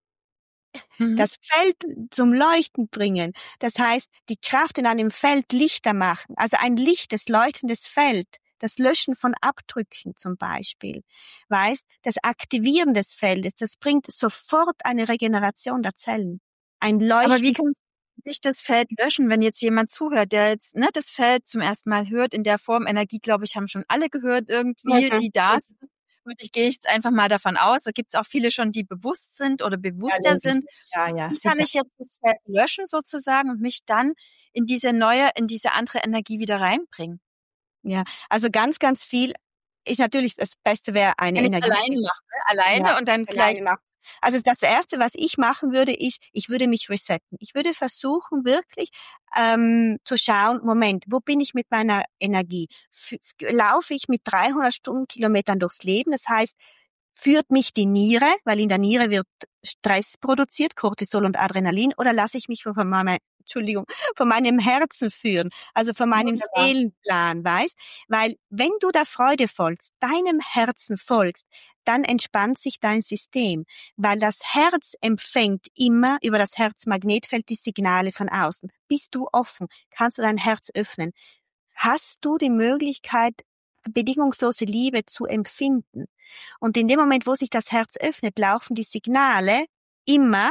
Mhm. Das Feld zum Leuchten bringen. Das heißt, die Kraft in einem Feld lichter machen. Also ein lichtes, leuchtendes Feld. Das Löschen von Abdrücken zum Beispiel. Weißt, das Aktivieren des Feldes, das bringt sofort eine Regeneration der Zellen. Ein Leuchten. Aber wie kannst du dich das Feld löschen, wenn jetzt jemand zuhört, der jetzt ne, das Feld zum ersten Mal hört, in der Form Energie, glaube ich, haben schon alle gehört irgendwie, Mhm. die da sind. Und ich gehe jetzt einfach mal davon aus, da gibt es auch viele schon, die bewusst sind oder bewusster Ja, sind. ja, ja, Wie kann sicher. ich jetzt das Feld löschen sozusagen und mich dann in diese neue, in diese andere Energie wieder reinbringen? Ja, also ganz, ganz viel ist natürlich, das Beste wäre eine Wenn ich es Energie. alleine mache, ne? alleine Ja, und dann alleine gleich. machen. Also das Erste, was ich machen würde, ist, ich würde mich resetten. Ich würde versuchen, wirklich ähm, zu schauen, Moment, wo bin ich mit meiner Energie? F- laufe ich mit dreihundert Stundenkilometern durchs Leben? Das heißt, führt mich die Niere, weil in der Niere wird Stress produziert, Cortisol und Adrenalin, oder lasse ich mich von meinem, Entschuldigung, von meinem Herzen führen, also von meinem Wunderbar. Seelenplan, weißt? Weil wenn du der Freude folgst, deinem Herzen folgst, dann entspannt sich dein System, weil das Herz empfängt immer über das Herzmagnetfeld die Signale von außen. Bist du offen? Kannst du dein Herz öffnen? Hast du die Möglichkeit, bedingungslose Liebe zu empfinden? Und in dem Moment, wo sich das Herz öffnet, laufen die Signale immer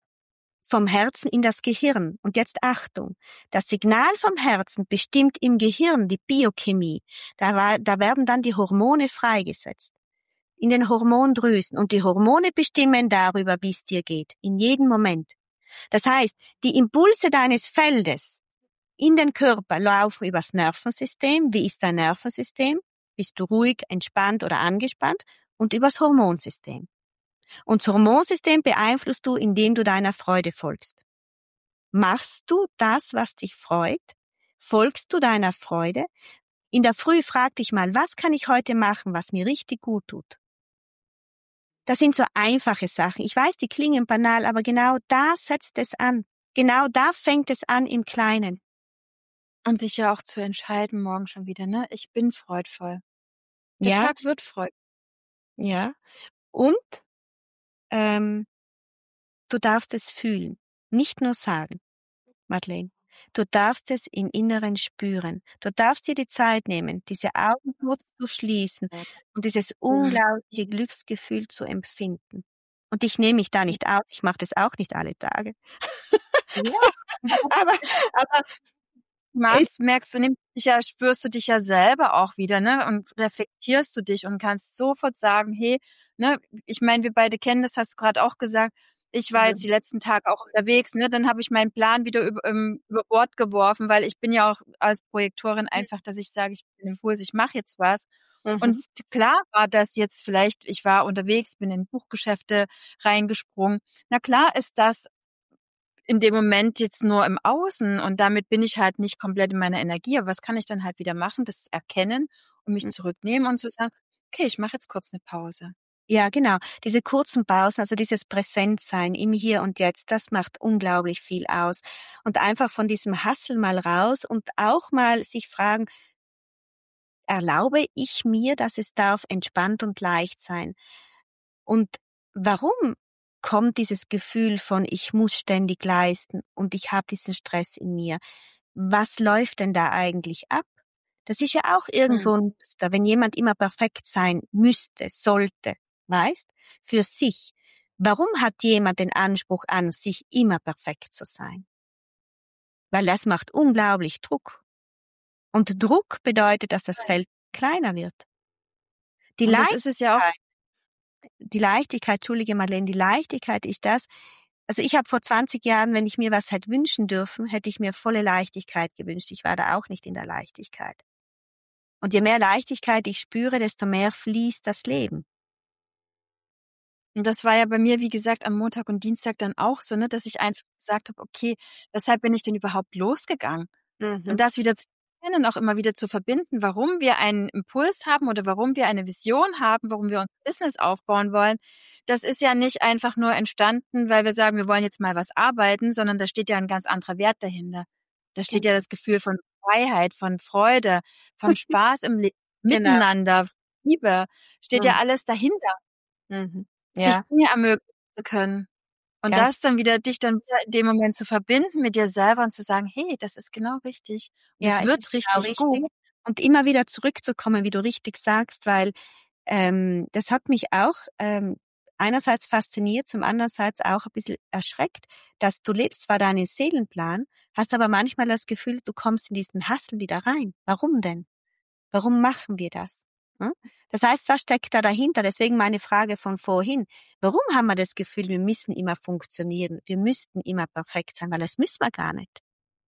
vom Herzen in das Gehirn. Und jetzt Achtung, das Signal vom Herzen bestimmt im Gehirn die Biochemie. Da, war, da werden dann die Hormone freigesetzt. In den Hormondrüsen. Und die Hormone bestimmen darüber, wie es dir geht. In jedem Moment. Das heißt, die Impulse deines Feldes in den Körper laufen übers Nervensystem. Wie ist dein Nervensystem? Bist du ruhig, entspannt oder angespannt? Und übers Hormonsystem. Und das Hormonsystem beeinflusst du, indem du deiner Freude folgst. Machst du das, was dich freut? Folgst du deiner Freude? In der Früh frag dich mal, was kann ich heute machen, was mir richtig gut tut? Das sind so einfache Sachen. Ich weiß, die klingen banal, aber genau da setzt es an. Genau da fängt es an im Kleinen. Und sich ja auch zu entscheiden, morgen schon wieder, ne? Ich bin freudvoll. Der Ja, Tag wird freudvoll. ja. Und ähm, du darfst es fühlen, nicht nur sagen, Madeleine. Du darfst es im Inneren spüren. Du darfst dir die Zeit nehmen, diese Augen kurz zu schließen und dieses unglaubliche Glücksgefühl zu empfinden. Und ich nehme mich da nicht aus, ich mache das auch nicht alle Tage. Ja. aber, aber Machst, merkst du, nimmst dich ja, spürst du dich ja selber auch wieder, ne? Und reflektierst du dich und kannst sofort sagen, hey, ne, ich meine, wir beide kennen das, hast du gerade auch gesagt. Ich war jetzt die letzten Tage auch unterwegs, ne? Dann habe ich meinen Plan wieder über, um, über Bord geworfen, weil ich bin ja auch als Projektorin einfach, dass ich sage, ich bin Impuls, ich mache jetzt was. Mhm. Und klar war das jetzt vielleicht, ich war unterwegs, bin in Buchgeschäfte reingesprungen. Na klar ist das in dem Moment jetzt nur im Außen und damit bin ich halt nicht komplett in meiner Energie. Aber was kann ich dann halt wieder machen? Das erkennen und mich zurücknehmen und zu sagen, okay, ich mache jetzt kurz eine Pause. Ja, genau. Diese kurzen Pausen, also dieses Präsentsein im Hier und Jetzt, das macht unglaublich viel aus. Und einfach von diesem Hustle mal raus und auch mal sich fragen, erlaube ich mir, dass es darf entspannt und leicht sein? Und warum kommt dieses Gefühl von, ich muss ständig leisten und ich habe diesen Stress in mir? Was läuft denn da eigentlich ab? Das ist ja auch irgendwo ein Muster, wenn jemand immer perfekt sein müsste, sollte, weißt, für sich. Warum hat jemand den Anspruch an sich, immer perfekt zu sein? Weil das macht unglaublich Druck. Und Druck bedeutet, dass das Feld kleiner wird. Die Und das Leichtigkeit, ist es ja auch. die Leichtigkeit, Entschuldige Marlene, die Leichtigkeit ist das, also ich habe vor zwanzig Jahren, wenn ich mir was hätte wünschen dürfen, hätte ich mir volle Leichtigkeit gewünscht. Ich war da auch nicht in der Leichtigkeit. Und je mehr Leichtigkeit ich spüre, desto mehr fließt das Leben. Und das war ja bei mir, wie gesagt, am Montag und Dienstag dann auch so, ne, dass ich einfach gesagt habe, okay, weshalb bin ich denn überhaupt losgegangen? Mhm. Und das wieder zu erkennen, auch immer wieder zu verbinden, warum wir einen Impuls haben oder warum wir eine Vision haben, warum wir unser Business aufbauen wollen. Das ist ja nicht einfach nur entstanden, weil wir sagen, wir wollen jetzt mal was arbeiten, sondern da steht ja ein ganz anderer Wert dahinter. Da steht ja das Gefühl von Freiheit, von Freude, von Spaß im Leben, Genau. Miteinander, Liebe, steht ja Mhm. alles dahinter, Mhm. sich Ja, Dinge ermöglichen zu können. Und ganz das dann wieder, dich dann wieder in dem Moment zu verbinden mit dir selber und zu sagen, hey, das ist genau richtig. Und Ja, es es ist wird genau richtig gut. richtig. Und immer wieder zurückzukommen, wie du richtig sagst, weil ähm, das hat mich auch ähm, einerseits fasziniert, zum andererseits auch ein bisschen erschreckt, dass du lebst zwar deinen Seelenplan, hast aber manchmal das Gefühl, du kommst in diesen Hassel wieder rein. Warum denn? Warum machen wir das? Hm? Das heißt, was steckt da dahinter? Deswegen meine Frage von vorhin. Warum haben wir das Gefühl, wir müssen immer funktionieren, wir müssten immer perfekt sein, weil das müssen wir gar nicht.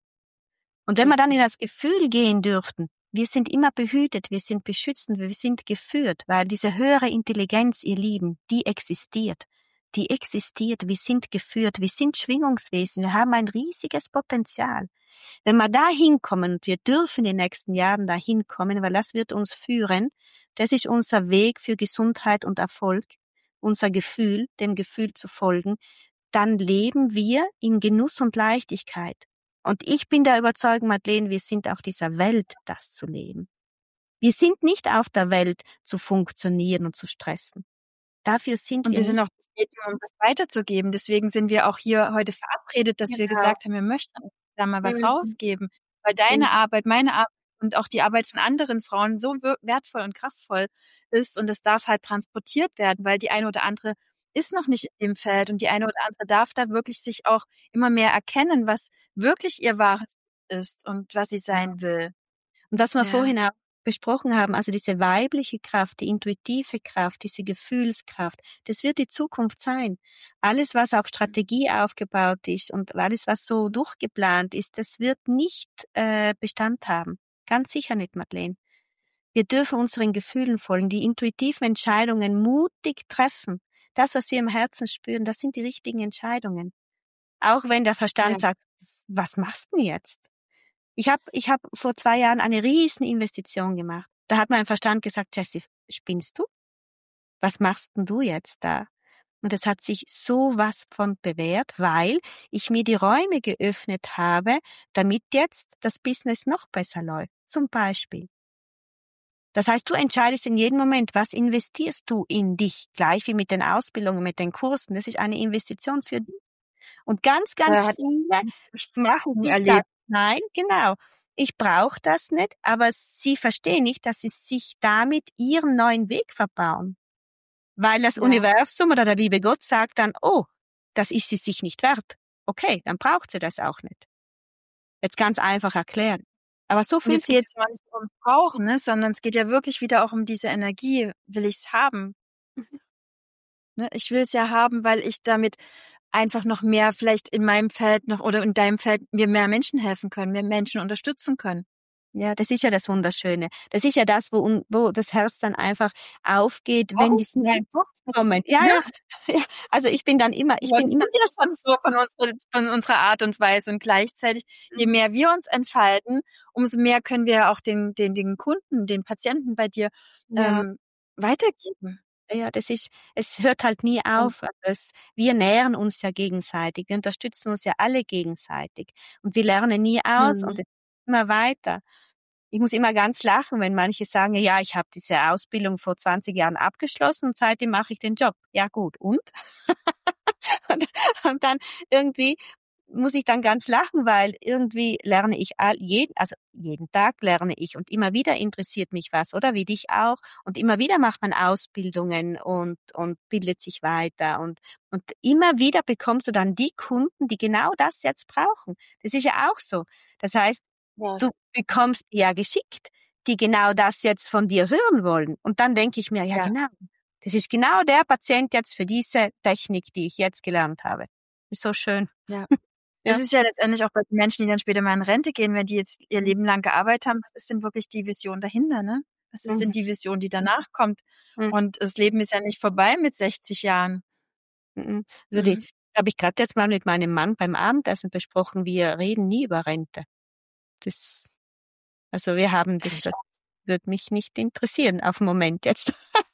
Und wenn wir dann in Richtig. das Gefühl gehen dürften, wir sind immer behütet, wir sind beschützt und wir sind geführt, weil diese höhere Intelligenz, ihr Lieben, die existiert. Die existiert, wir sind geführt, wir sind Schwingungswesen, wir haben ein riesiges Potenzial. Wenn wir da hinkommen, und wir dürfen in den nächsten Jahren da hinkommen, weil das wird uns führen, das ist unser Weg für Gesundheit und Erfolg, unser Gefühl, dem Gefühl zu folgen, dann leben wir in Genuss und Leichtigkeit. Und ich bin der Überzeugung, Madeleine, wir sind auf dieser Welt, das zu leben. Wir sind nicht auf der Welt, zu funktionieren und zu stressen. Dafür sind Und wir wir sind nicht. auch das Medium, um das weiterzugeben. Deswegen sind wir auch hier heute verabredet, dass wir Genau. gesagt haben, wir möchten da mal was Mhm. rausgeben. Weil deine Arbeit, meine Arbeit und auch die Arbeit von anderen Frauen so wir- wertvoll und kraftvoll ist und es darf halt transportiert werden, weil die eine oder andere ist noch nicht in dem Feld und die eine oder andere darf da wirklich sich auch immer mehr erkennen, was wirklich ihr wahres ist und was sie sein will. Und was wir Ja. vorhin auch besprochen haben, also diese weibliche Kraft, die intuitive Kraft, diese Gefühlskraft, das wird die Zukunft sein. Alles, was auf Strategie aufgebaut ist und alles, was so durchgeplant ist, das wird nicht äh, Bestand haben. Ganz sicher nicht, Madeleine. Wir dürfen unseren Gefühlen folgen, die intuitiven Entscheidungen mutig treffen. Das, was wir im Herzen spüren, das sind die richtigen Entscheidungen. Auch wenn der Verstand Ja. sagt, was machst du denn jetzt? Ich habe ich hab vor zwei Jahren eine riesen Investition gemacht. Da hat mein Verstand gesagt, Jessie, spinnst du? Was machst denn du jetzt da? Und es hat sich so was von bewährt, weil ich mir die Räume geöffnet habe, damit jetzt das Business noch besser läuft. Zum Beispiel. Das heißt, du entscheidest in jedem Moment, was investierst du in dich, gleich wie mit den Ausbildungen, mit den Kursen. Das ist eine Investition für dich. Und ganz, ganz Da hat viele machen sich erlebt. das, nein, genau, ich brauche das nicht, aber sie verstehen nicht, dass sie sich damit ihren neuen Weg verbauen. Weil das Ja. Universum oder der liebe Gott sagt dann, oh, das ist sie sich nicht wert. Okay, dann braucht sie das auch nicht. Jetzt ganz einfach erklären. Aber so Und fühlt jetzt sich, geht es ja nicht ums Brauchen, ne, sondern es geht ja wirklich wieder auch um diese Energie. Will ich's haben? Ne? Ich will es ja haben, weil ich damit einfach noch mehr vielleicht in meinem Feld noch oder in deinem Feld mir mehr Menschen helfen können, mehr Menschen unterstützen können. ja, das ist ja das Wunderschöne. Das ist ja das, wo, un- wo das Herz dann einfach aufgeht, wenn die Ausnehmen. kommen. Ja, Ne? ja, ja. Also ich bin dann immer, ich Wir bin sind immer, ja schon so von unserer, von unserer Art und Weise und gleichzeitig, je mehr wir uns entfalten, umso mehr können wir auch den, den, den Kunden, den Patienten bei dir ja, ähm, weitergeben. ja, das ist, es hört halt nie Und, auf. Also es, wir nähren uns ja gegenseitig. Wir unterstützen uns ja alle gegenseitig. Und wir lernen nie aus und mhm. es geht immer weiter. Ich muss immer ganz lachen, wenn manche sagen, ja, ich habe diese Ausbildung vor zwanzig Jahren abgeschlossen und seitdem mache ich den Job. Ja gut, und? und, und dann irgendwie muss ich dann ganz lachen, weil irgendwie lerne ich all, jeden, also jeden Tag lerne ich und immer wieder interessiert mich was, oder? Wie dich auch. Und immer wieder macht man Ausbildungen und, und bildet sich weiter und, und immer wieder bekommst du dann die Kunden, die genau das jetzt brauchen. Das ist ja auch so. Das heißt, Ja, Du bekommst die ja geschickt, die genau das jetzt von dir hören wollen. Und dann denke ich mir, ja, ja, genau, das ist genau der Patient jetzt für diese Technik, die ich jetzt gelernt habe. Ist so schön. ja. Es Ja. ist ja letztendlich auch bei den Menschen, die dann später mal in Rente gehen, wenn die jetzt ihr Leben lang gearbeitet haben, was ist denn wirklich die Vision dahinter, ne? Was ist denn Mhm. die Vision, die danach kommt? Mhm. Und das Leben ist ja nicht vorbei mit sechzig Jahren. Mhm. Also die Mhm. habe ich gerade jetzt mal mit meinem Mann beim Abendessen besprochen. Wir reden nie über Rente. Das, also wir haben das, das wird mich nicht interessieren auf den Moment jetzt.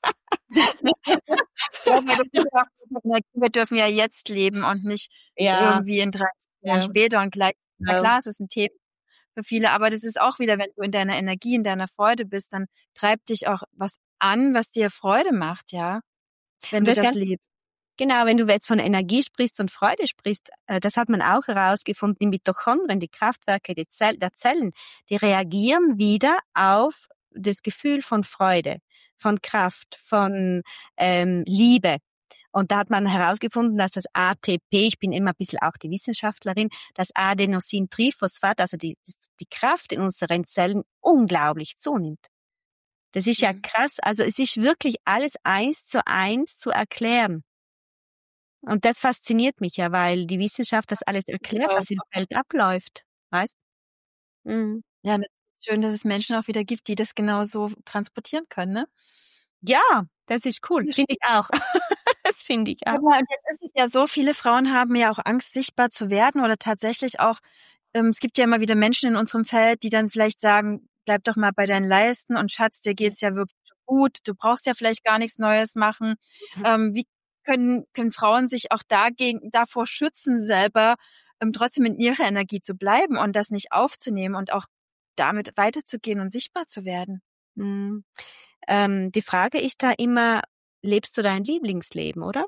Ja, weil das ist ja auch Energie. Wir dürfen ja jetzt leben und nicht Ja, irgendwie in dreißig Jahren ja, später und gleich. Na genau. klar, es ist ein Thema für viele, aber das ist auch wieder, wenn du in deiner Energie, in deiner Freude bist, dann treibt dich auch was an, was dir Freude macht, ja, wenn Und du das das ganz lebst. genau, wenn du jetzt von Energie sprichst und Freude sprichst, äh, das hat man auch herausgefunden, die Mitochondrien, die Kraftwerke die Zell, der Zellen, die reagieren wieder auf das Gefühl von Freude, von Kraft, von ähm, Liebe. Und da hat man herausgefunden, dass das A T P, ich bin immer ein bisschen auch die Wissenschaftlerin, das Adenosintriphosphat, also die, die Kraft in unseren Zellen unglaublich zunimmt. Das ist ja Mhm. krass. Also es ist wirklich alles eins zu eins zu erklären. Und das fasziniert mich ja, weil die Wissenschaft das alles Ich erklärt, auch. was im Feld abläuft. Weißt? Mhm. Ja, das ist schön, dass es Menschen auch wieder gibt, die das genau so transportieren können, ne? Ja, das ist cool. Ja, Finde ich auch. Das finde ich auch. aber und jetzt ist es ja so, viele Frauen haben ja auch Angst, sichtbar zu werden oder tatsächlich auch, ähm, es gibt ja immer wieder Menschen in unserem Feld, die dann vielleicht sagen, bleib doch mal bei deinen Leisten und Schatz, dir geht's ja wirklich gut, du brauchst ja vielleicht gar nichts Neues machen. Ähm, wie können, können Frauen sich auch dagegen, davor schützen, selber ähm, trotzdem in ihrer Energie zu bleiben und das nicht aufzunehmen und auch damit weiterzugehen und sichtbar zu werden? Mhm. Ähm, die Frage ist da immer, lebst du dein Lieblingsleben, oder?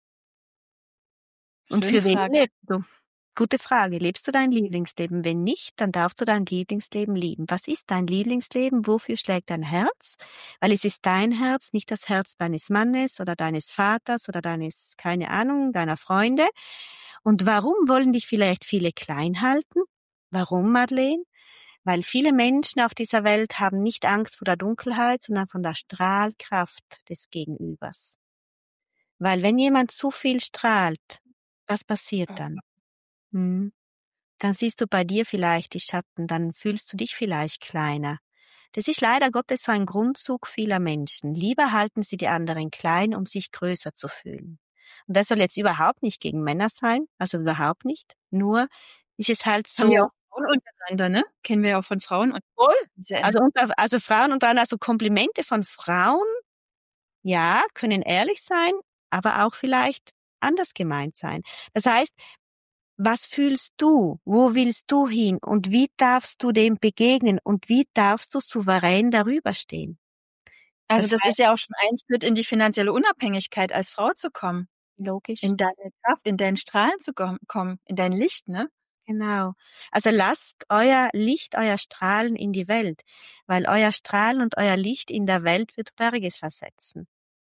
Und Schöne für wen Frage. lebst du? Gute Frage. Lebst du dein Lieblingsleben? Wenn nicht, dann darfst du dein Lieblingsleben lieben. Was ist dein Lieblingsleben? Wofür schlägt dein Herz? Weil es ist dein Herz, nicht das Herz deines Mannes oder deines Vaters oder deines, keine Ahnung, deiner Freunde. Und warum wollen dich vielleicht viele klein halten? Warum, Madeleine? Weil viele Menschen auf dieser Welt haben nicht Angst vor der Dunkelheit, sondern von der Strahlkraft des Gegenübers. Weil wenn jemand zu viel strahlt, was passiert dann? Hm. Dann siehst du bei dir vielleicht die Schatten, dann fühlst du dich vielleicht kleiner. Das ist leider Gottes so ein Grundzug vieler Menschen. Lieber halten sie die anderen klein, um sich größer zu fühlen. Und das soll jetzt überhaupt nicht gegen Männer sein, also überhaupt nicht. Nur ist es halt Haben wir so, auch Frauen untereinander, ne? Kennen wir ja auch von Frauen und voll. diese Also, unter, also Frauen und dann also Komplimente von Frauen, ja, können ehrlich sein, aber auch vielleicht anders gemeint sein. Das heißt, was fühlst du? Wo willst du hin? Und wie darfst du dem begegnen? Und wie darfst du souverän darüber stehen? Also, Das das ist heißt, ja auch schon ein Schritt in die finanzielle Unabhängigkeit als Frau zu kommen, logisch, in deine Kraft, in deinen Strahlen zu kom kommen, in dein Licht, ne? genau. Also lasst euer Licht, euer Strahlen in die Welt, weil euer Strahlen und euer Licht in der Welt wird Berge versetzen.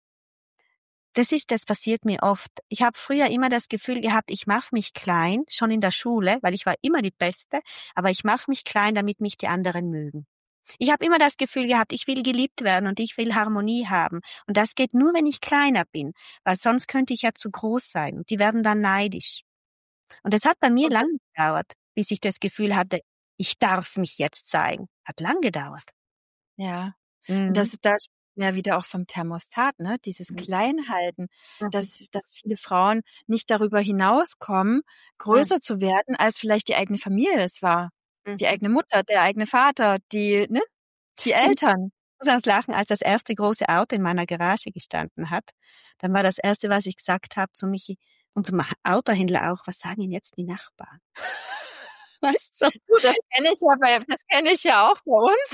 Das ist, das passiert mir oft. Ich habe früher immer das Gefühl gehabt, ich mache mich klein, schon in der Schule, weil ich war immer die Beste, aber ich mache mich klein, damit mich die anderen mögen. Ich habe immer das Gefühl gehabt, ich will geliebt werden und ich will Harmonie haben. Und das geht nur, wenn ich kleiner bin, weil sonst könnte ich ja zu groß sein und die werden dann neidisch. Und es hat bei mir Und lang das gedauert, bis ich das Gefühl hatte, ich darf mich jetzt zeigen. Hat lang gedauert. ja. Und Mhm. das da sprechen wir ja wieder auch vom Thermostat, ne? Dieses Mhm. Kleinhalten, Mhm. dass dass viele Frauen nicht darüber hinauskommen, größer zu werden, als vielleicht die eigene Familie es war. Die Mhm. eigene Mutter, der eigene Vater, die, ne, die Ich Eltern. muss ans Lachen, als das erste große Auto in meiner Garage gestanden hat, dann war das erste, was ich gesagt habe zu Michi und zum Autohändler auch, was sagen denn jetzt die Nachbarn? Weißt du? Du, das kenne ich ja bei das kenne ich ja auch bei uns.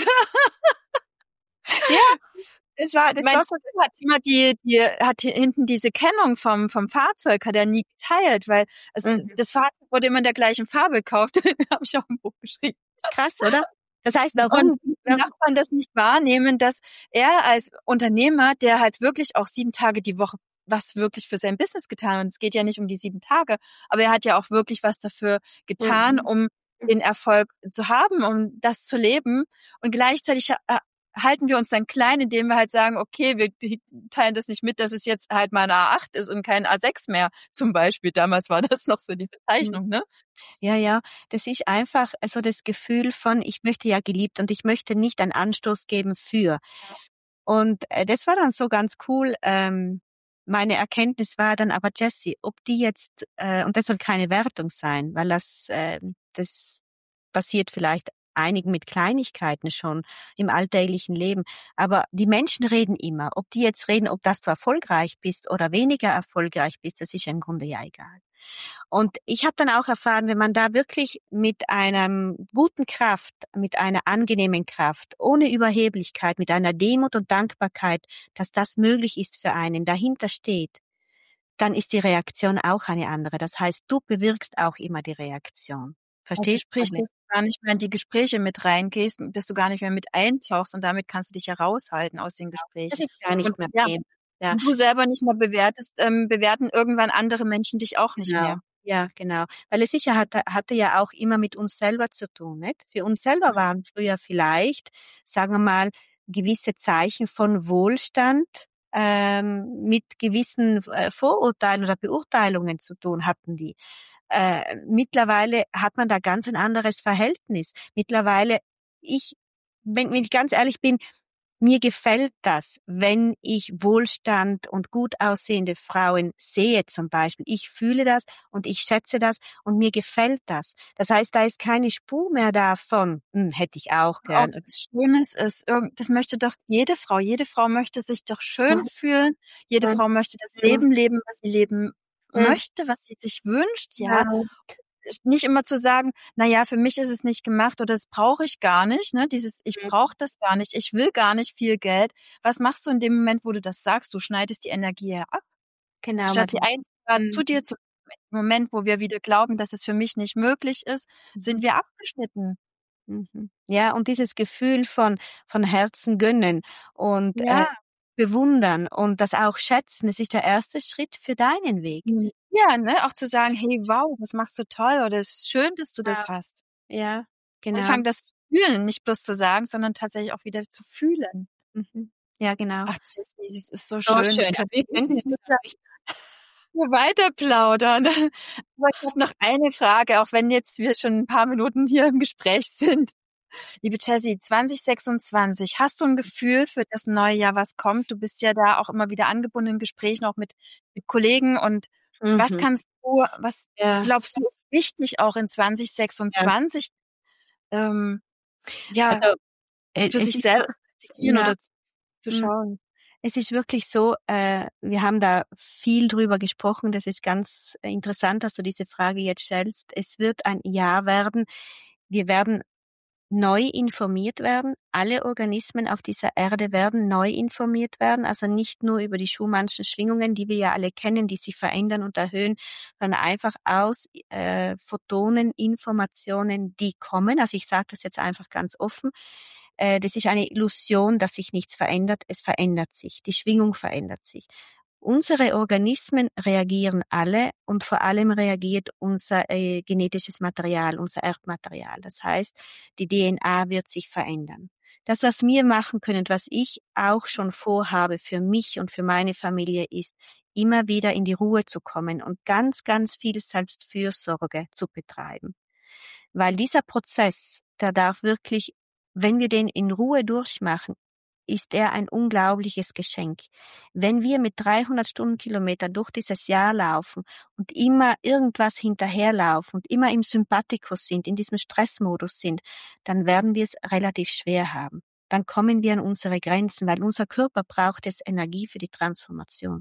Ja, das war, das Mein war so Papa das. hat immer die die hat hier hinten diese Kennung vom vom Fahrzeug hat er nie geteilt, weil es Mhm. das Fahrzeug wurde immer in der gleichen Farbe gekauft. Habe ich auch im Buch geschrieben. Ist krass, oder? Das heißt, Und warum, die warum, Nachbarn das nicht wahrnehmen, dass er als Unternehmer, der halt wirklich auch sieben Tage die Woche was wirklich für sein Business getan hat. Und es geht ja nicht um die sieben Tage, aber er hat ja auch wirklich was dafür getan, mhm. um den Erfolg zu haben, um das zu leben. Und gleichzeitig äh, halten wir uns dann klein, indem wir halt sagen, okay, wir teilen das nicht mit, dass es jetzt halt mal eine A acht ist und kein A sechs mehr zum Beispiel. Damals war das noch so die Bezeichnung, ne? Ja, ja, das ist einfach so das Gefühl von, ich möchte ja geliebt und ich möchte nicht einen Anstoß geben für. Und äh, das war dann so ganz cool. Ähm, meine Erkenntnis war dann aber, Jessie, ob die jetzt, äh, und das soll keine Wertung sein, weil das, äh, das passiert vielleicht einigen mit Kleinigkeiten schon im alltäglichen Leben. Aber die Menschen reden immer. Ob die jetzt reden, ob dass du erfolgreich bist oder weniger erfolgreich bist, das ist ja im Grunde ja egal. Und ich habe dann auch erfahren, wenn man da wirklich mit einer guten Kraft, mit einer angenehmen Kraft, ohne Überheblichkeit, mit einer Demut und Dankbarkeit, dass das möglich ist für einen, dahinter steht, dann ist die Reaktion auch eine andere. Das heißt, du bewirkst auch immer die Reaktion. Also Verstehst sprich, du? dass du gar nicht mehr in die Gespräche mit reingehst, dass du gar nicht mehr mit eintauchst und damit kannst du dich heraushalten aus den Das Gesprächen. ist gar Und nicht mehr ja, Thema. Ja, wenn du selber nicht mehr bewertest, ähm, bewerten irgendwann andere Menschen dich auch nicht genau. mehr. Ja, genau. Weil es sicher hatte, hatte ja auch immer mit uns selber zu tun, nicht? Für uns selber waren früher vielleicht, sagen wir mal, gewisse Zeichen von Wohlstand ähm, mit gewissen äh, Vorurteilen oder Beurteilungen zu tun hatten die. Äh, mittlerweile hat man da ganz ein anderes Verhältnis. Mittlerweile, ich, wenn, wenn ich ganz ehrlich bin, mir gefällt das, wenn ich Wohlstand und gut aussehende Frauen sehe zum Beispiel. Ich fühle das und ich schätze das und mir gefällt das. Das heißt, da ist keine Spur mehr davon, hm, hätte ich auch Auch gern. was Schönes ist, irgend das möchte doch jede Frau. Jede Frau möchte sich doch schön Mhm. fühlen. Jede Frau möchte das Leben leben, was sie leben Mhm. möchte, was sie sich wünscht, ja. Ja. Nicht immer zu sagen, na ja, für mich ist es nicht gemacht oder das brauche ich gar nicht, ne? Dieses ich brauche das gar nicht, ich will gar nicht viel Geld. Was machst du in dem Moment, wo du das sagst? Du schneidest die Energie ja ab, Genau, statt sie Madeleine. einzuladen zu Mhm. dir zu kommen. Im Moment, wo wir wieder glauben, dass es für mich nicht möglich ist, sind wir abgeschnitten. Mhm. Ja, und dieses Gefühl von von Herzen gönnen und äh, Ja. bewundern und das auch schätzen, das ist der erste Schritt für deinen Weg. Mhm. Ja, ne, auch zu sagen: „Hey, wow, das machst du toll" oder „Es ist schön, dass du Ja. das hast." Ja, genau. Anfangen, das zu fühlen, nicht bloß zu sagen, sondern tatsächlich auch wieder zu fühlen. Mhm. Ja, genau. Ach, Jessie, es ist so So schön. Ich schön. könnte Also, wir könnten ewig jetzt mit dir wirklich nur weiter plaudern. Aber ich habe noch eine Frage, auch wenn jetzt wir schon 'n paar Minuten hier im Gespräch sind. Liebe Jessie, zwanzig sechsundzwanzig, hast du 'n Gefühl für das neue Jahr, was kommt? Du bist ja da auch immer wieder angebunden in Gesprächen, auch mit mit Kollegen. Und was Mhm. kannst du was Ja, glaubst du, ist wichtig auch in zwanzig ja. sechsundzwanzig, ähm, ja, Also, äh, für es sich ist so, selber zu reflektieren ja, oder z zu mhm. schauen? Es ist wirklich so, äh, wir haben da viel drüber gesprochen. Das ist ganz interessant, dass du diese Frage jetzt stellst. Es wird ein Jahr werden. Wir werden neu informiert werden. Alle Organismen auf dieser Erde werden neu informiert werden. Also nicht nur über die Schumannschen Schwingungen, die wir ja alle kennen, die sich verändern und erhöhen, sondern einfach aus äh, Photonen, Informationen, die kommen. Also ich sage das jetzt einfach ganz offen. Äh, das ist eine Illusion, dass sich nichts verändert. Es verändert sich. Die Schwingung verändert sich. Unsere Organismen reagieren alle und vor allem reagiert unser äh, genetisches Material, unser Erbmaterial. Das heißt, die D N A wird sich verändern. Das, was wir machen können, was ich auch schon vorhabe für mich und für meine Familie, ist, immer wieder in die Ruhe zu kommen und ganz, ganz viel Selbstfürsorge zu betreiben. Weil dieser Prozess, der darf wirklich, wenn wir den in Ruhe durchmachen, ist er ein unglaubliches Geschenk. Wenn wir mit dreihundert Stundenkilometern durch dieses Jahr laufen und immer irgendwas hinterherlaufen und immer im Sympathikus sind, in diesem Stressmodus sind, dann werden wir es relativ schwer haben. Dann kommen wir an unsere Grenzen, weil unser Körper braucht jetzt Energie für die Transformation.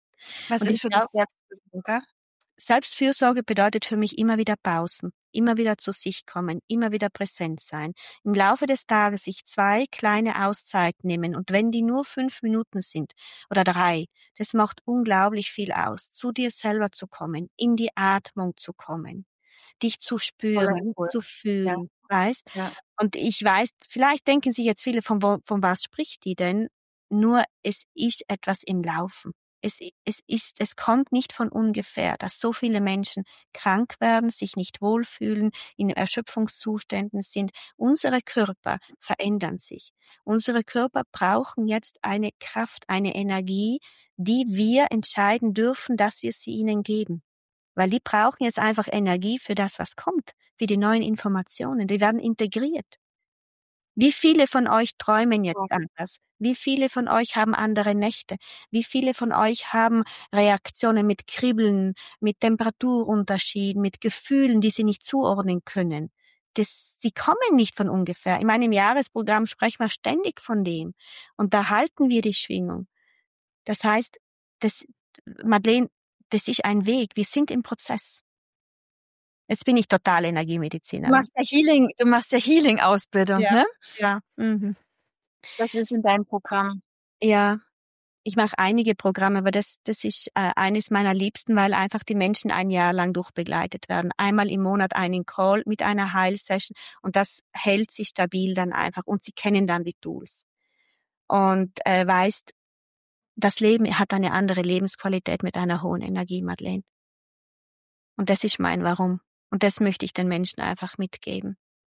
Was Und ist ich für dich glaube, Selbstfürsorge? Selbstfürsorge bedeutet für mich immer wieder Pausen, immer wieder zu sich kommen, immer wieder präsent sein. Im Laufe des Tages sich zwei kleine Auszeiten nehmen und wenn die nur fünf Minuten sind oder drei, das macht unglaublich viel aus, zu dir selber zu kommen, in die Atmung zu kommen, dich zu Toller spüren, Impuls. zu Ja, fühlen, weißt? ja. Und ich weiß, vielleicht denken sich jetzt viele, von, wo, von was spricht die denn? Nur es ist etwas im Laufen. Es, es ist, es kommt nicht von ungefähr, dass so viele Menschen krank werden, sich nicht wohlfühlen, in Erschöpfungszuständen sind. Unsere Körper verändern sich. Unsere Körper brauchen jetzt eine Kraft, eine Energie, die wir entscheiden dürfen, dass wir sie ihnen geben. Weil die brauchen jetzt einfach Energie für das, was kommt, für die neuen Informationen. Die werden integriert. Wie viele von euch träumen jetzt anders? Wie viele von euch haben andere Nächte? Wie viele von euch haben Reaktionen mit Kribbeln, mit Temperaturunterschieden, mit Gefühlen, die sie nicht zuordnen können? Das, sie kommen nicht von ungefähr. In meinem Jahresprogramm sprechen wir ständig von dem. Und da halten wir die Schwingung. Das heißt, das, Madeleine, das ist ein Weg. Wir sind im Prozess. Jetzt bin ich total Energiemedizinerin. Du machst ja Healing, du machst ja Healing-Ausbildung, ja, ne? Ja. Mhm. Das ist in deinem Programm. Ja, ich mache einige Programme, aber das, das ist äh, eines meiner Liebsten, weil einfach die Menschen ein Jahr lang durchbegleitet werden. Einmal im Monat einen Call mit einer Heilsession und das hält sich stabil dann einfach und sie kennen dann die Tools. Und äh, weißt, das Leben hat eine andere Lebensqualität mit einer hohen Energie, Madeleine. Und das ist mein Warum. Und das möchte ich den Menschen einfach mitgeben.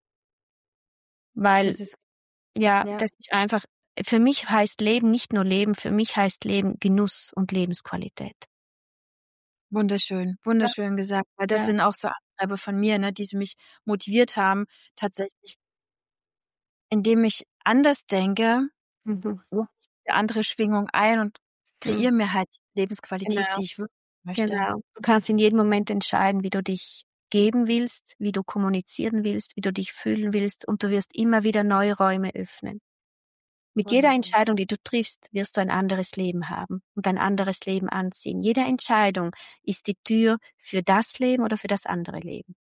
Weil, Das ist, ja, ja. das ist einfach, für mich heißt Leben nicht nur Leben, für mich heißt Leben Genuss und Lebensqualität. Wunderschön, wunderschön gesagt. Weil das Ja. sind auch so Antreiber von mir, ne, die sie mich motiviert haben, tatsächlich, indem ich anders denke, Mhm. rufe ich eine andere Schwingung ein und kreiere Mhm. mir halt die Lebensqualität, Genau. die ich wirklich möchte. Genau. Du kannst in jedem Moment entscheiden, wie du dich geben willst, wie du kommunizieren willst, wie du dich fühlen willst und du wirst immer wieder neue Räume öffnen. Mit jeder Wunderbar. Entscheidung, die du triffst, wirst du ein anderes Leben haben und ein anderes Leben anziehen. Jede Entscheidung ist die Tür für das Leben oder für das andere Leben.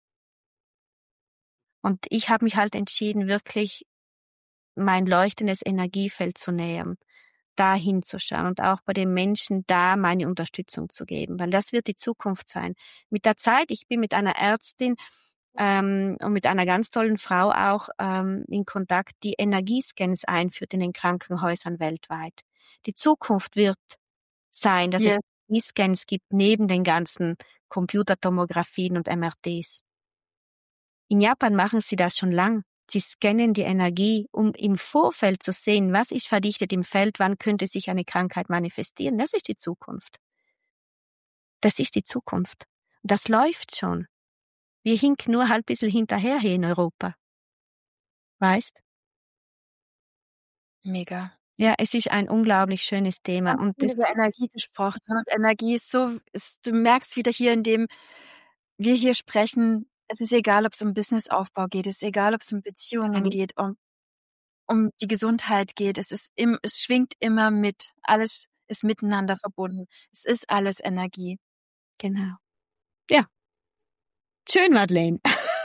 Und ich habe mich halt entschieden, wirklich mein leuchtendes Energiefeld zu nähern, da hinzuschauen und auch bei den Menschen da meine Unterstützung zu geben, weil das wird die Zukunft sein. Mit der Zeit, ich bin mit einer Ärztin ähm, und mit einer ganz tollen Frau auch ähm, in Kontakt, die Energiescans einführt in den Krankenhäusern weltweit. Die Zukunft wird sein, dass Yes. es Energiescans gibt neben den ganzen Computertomographien und M R Ts. In Japan machen sie das schon lang. Sie scannen die Energie, um im Vorfeld zu sehen, was ist verdichtet im Feld, wann könnte sich eine Krankheit manifestieren. Das ist die Zukunft. Das ist die Zukunft. Das läuft schon. Wir hinken nur halt ein bisschen hinterher hier in Europa. Weißt? Mega. Ja, es ist ein unglaublich schönes Thema. Ganz Und viel das, über Energie gesprochen. Und Energie ist so, ist, du merkst wieder hier, indem wir hier sprechen, es ist egal, ob es um Businessaufbau geht, es ist egal, ob es um Beziehungen Mhm. geht, um, um die Gesundheit geht. Es ist im, es schwingt immer mit. Alles ist miteinander verbunden. Es ist alles Energie. Genau. Ja. Schön, Madeleine.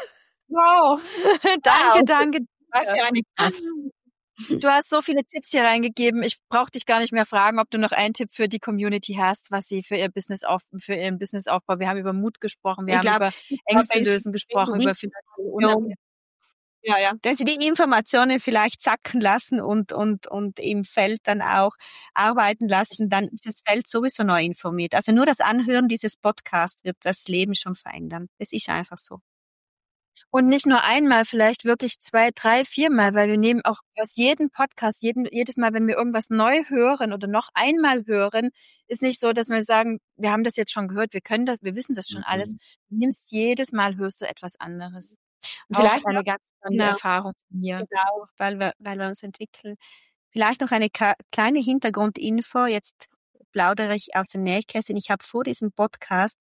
Wow. danke, Wow. danke. Was für eine Kraft. Du hast so viele Tipps hier reingegeben. Ich brauche dich gar nicht mehr fragen, ob du noch einen Tipp für die Community hast, was sie für ihr Business auf, für ihren Businessaufbau. Wir haben über Mut gesprochen, wir Ich haben glaub, über ich glaub, Ängste wenn- lösen wenn gesprochen, du über finanzielle Unabhängigkeit. Ja, ja. Dass sie die Informationen vielleicht sacken lassen und, und, und im Feld dann auch arbeiten lassen, dann ist das Feld sowieso neu informiert. Also nur das Anhören dieses Podcasts wird das Leben schon verändern. Das ist einfach so. Und nicht nur einmal, vielleicht wirklich zwei, drei, viermal, weil wir nehmen auch aus jedem Podcast, jeden, jedes Mal, wenn wir irgendwas neu hören oder noch einmal hören, ist nicht so, dass wir sagen, wir haben das jetzt schon gehört, wir können das, wir wissen das schon alles. Du nimmst jedes Mal, hörst du etwas anderes. Und Auch vielleicht eine noch, ganz spannende genau, Erfahrung von mir. genau, weil wir, weil wir uns entwickeln. Vielleicht noch eine ka- kleine Hintergrundinfo. Jetzt plaudere ich aus dem Nähkästchen. Ich habe vor diesem Podcast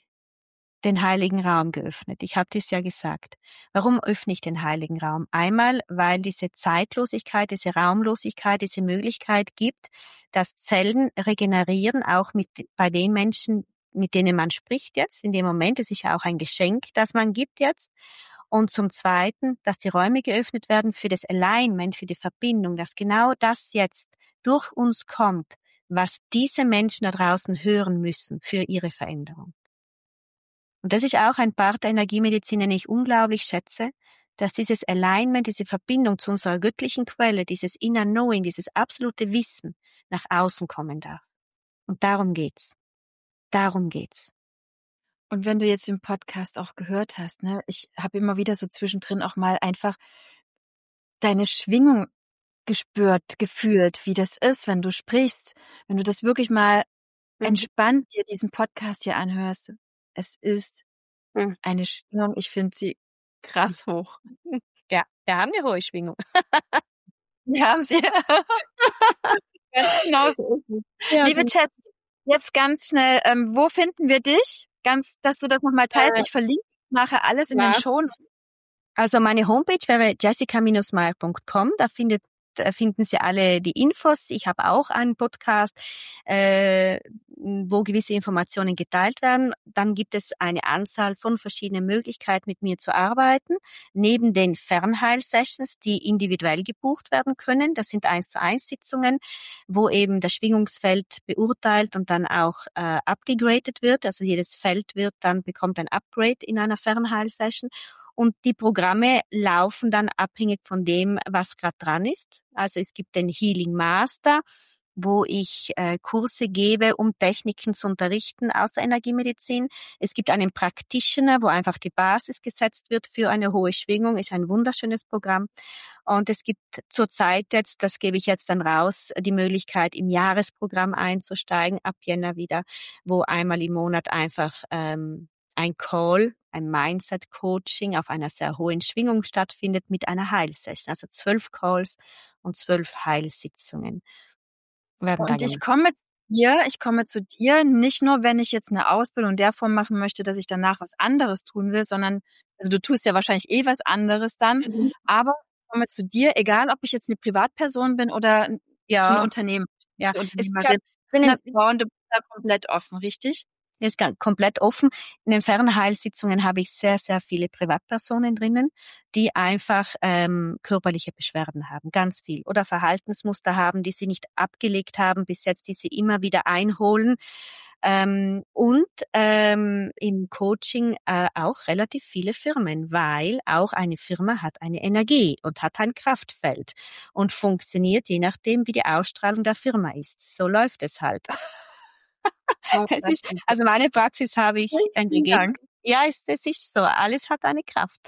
den heiligen Raum geöffnet. Ich habe das ja gesagt. Warum öffne ich den heiligen Raum? Einmal, weil diese Zeitlosigkeit, diese Raumlosigkeit, diese Möglichkeit gibt, dass Zellen regenerieren, auch mit, bei den Menschen, mit denen man spricht jetzt in dem Moment. Es ist ja auch ein Geschenk, das man gibt jetzt. Und zum Zweiten, dass die Räume geöffnet werden für das Alignment, für die Verbindung, dass genau das jetzt durch uns kommt, was diese Menschen da draußen hören müssen für ihre Veränderung. Und das ist auch ein Part der Energiemedizin, den ich unglaublich schätze, dass dieses Alignment, diese Verbindung zu unserer göttlichen Quelle, dieses Inner Knowing, dieses absolute Wissen nach außen kommen darf. Und darum geht's. Darum geht's. Und wenn du jetzt den Podcast auch gehört hast, ne, ich habe immer wieder so zwischendrin auch mal einfach deine Schwingung gespürt, gefühlt, wie das ist, wenn du sprichst, wenn du das wirklich mal Mhm. entspannt dir diesen Podcast hier anhörst. Es ist Mhm. eine Schwingung, ich finde sie krass hoch. Ja, wir haben eine hohe Schwingung. Wir haben sie. Ganz genau so ist es. Ja, Liebe genau. Jessie, jetzt ganz schnell, ähm, wo finden wir dich? Ganz, dass du das nochmal teilst. Äh, Ich verlinke nachher alles in den ja. Shownotes. Also meine Homepage wäre jessica Bindestrich meyer Punkt com. Da findet äh, finden Sie alle die Infos. Ich habe auch einen Podcast, äh, wo gewisse Informationen geteilt werden. Dann gibt es eine Anzahl von verschiedenen Möglichkeiten, mit mir zu arbeiten. Neben den Fernheil-Sessions, die individuell gebucht werden können. Das sind eins zu eins Sitzungen, wo eben das Schwingungsfeld beurteilt und dann auch äh, abgegradet wird. Also jedes Feld wird dann bekommt ein Upgrade in einer Fernheil-Session. Und die Programme laufen dann abhängig von dem, was gerade dran ist. Also es gibt den Healing Master, wo ich äh, Kurse gebe, um Techniken zu unterrichten aus der Energiemedizin. Es gibt einen Practitioner, wo einfach die Basis gesetzt wird für eine hohe Schwingung. Ist ein wunderschönes Programm. Und es gibt zurzeit jetzt, das gebe ich jetzt dann raus, die Möglichkeit, im Jahresprogramm einzusteigen, ab Jänner wieder, wo einmal im Monat einfach ähm, ein Call, ein Mindset-Coaching auf einer sehr hohen Schwingung stattfindet mit einer Heilsession. Also zwölf Calls und zwölf Heilsitzungen werden da Und ich gemacht. komme zu dir, ich komme zu dir, nicht nur, wenn ich jetzt eine Ausbildung in der Form machen möchte, dass ich danach was anderes tun will, sondern, also du tust ja wahrscheinlich eh was anderes dann, Mhm. aber ich komme zu dir, egal ob ich jetzt eine Privatperson bin oder ein Ja, Unternehmen, ja. eine Es, ich Unternehmerin. hab, Na, Frau, und du bist da komplett offen, richtig? ist ganz komplett offen. In den Fernheilsitzungen habe ich sehr, sehr viele Privatpersonen drinnen, die einfach ähm, körperliche Beschwerden haben, ganz viel. Oder Verhaltensmuster haben, die sie nicht abgelegt haben bis jetzt, die sie immer wieder einholen. Ähm, und ähm, im Coaching äh, auch relativ viele Firmen, weil auch eine Firma hat eine Energie und hat ein Kraftfeld und funktioniert je nachdem, wie die Ausstrahlung der Firma ist. So läuft es halt. Es ist, also meine Praxis habe ich entgegen. Ja, es, es ist so. Alles hat eine Kraft.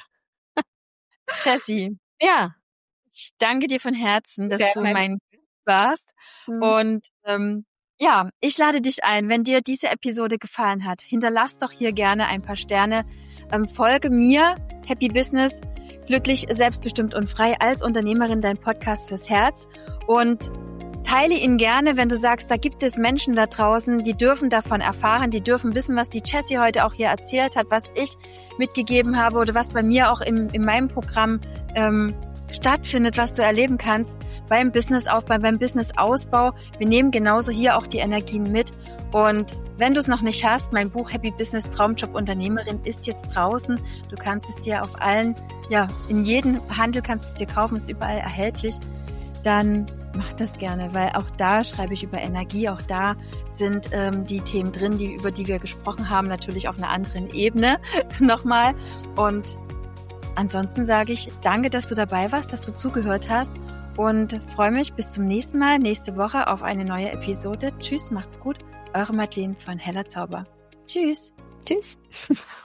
Jessie, Ja. ich danke dir von Herzen, dass Gerne. du mein Gast warst. Mhm. Und ähm, ja, ich lade dich ein, wenn dir diese Episode gefallen hat, hinterlass doch hier gerne ein paar Sterne. Ähm, folge mir, Happy Business, glücklich, selbstbestimmt und frei als Unternehmerin, dein Podcast fürs Herz. Und teile ihn gerne, wenn du sagst, da gibt es Menschen da draußen, die dürfen davon erfahren, die dürfen wissen, was die Jessie heute auch hier erzählt hat, was ich mitgegeben habe oder was bei mir auch im, in meinem Programm ähm, stattfindet, was du erleben kannst beim Businessaufbau, beim Businessausbau. Wir nehmen genauso hier auch die Energien mit. Und wenn du es noch nicht hast, mein Buch Happy Business Traumjob Unternehmerin ist jetzt draußen. Du kannst es dir auf allen, ja, in jedem Handel kannst du es dir kaufen, ist überall erhältlich. Dann mach das gerne, weil auch da schreibe ich über Energie, auch da sind ähm, die Themen drin, die, über die wir gesprochen haben, natürlich auf einer anderen Ebene nochmal. Und ansonsten sage ich danke, dass du dabei warst, dass du zugehört hast und freue mich bis zum nächsten Mal, nächste Woche auf eine neue Episode. Tschüss, macht's gut, eure Madeleine von Heller Zauber. Tschüss. Tschüss.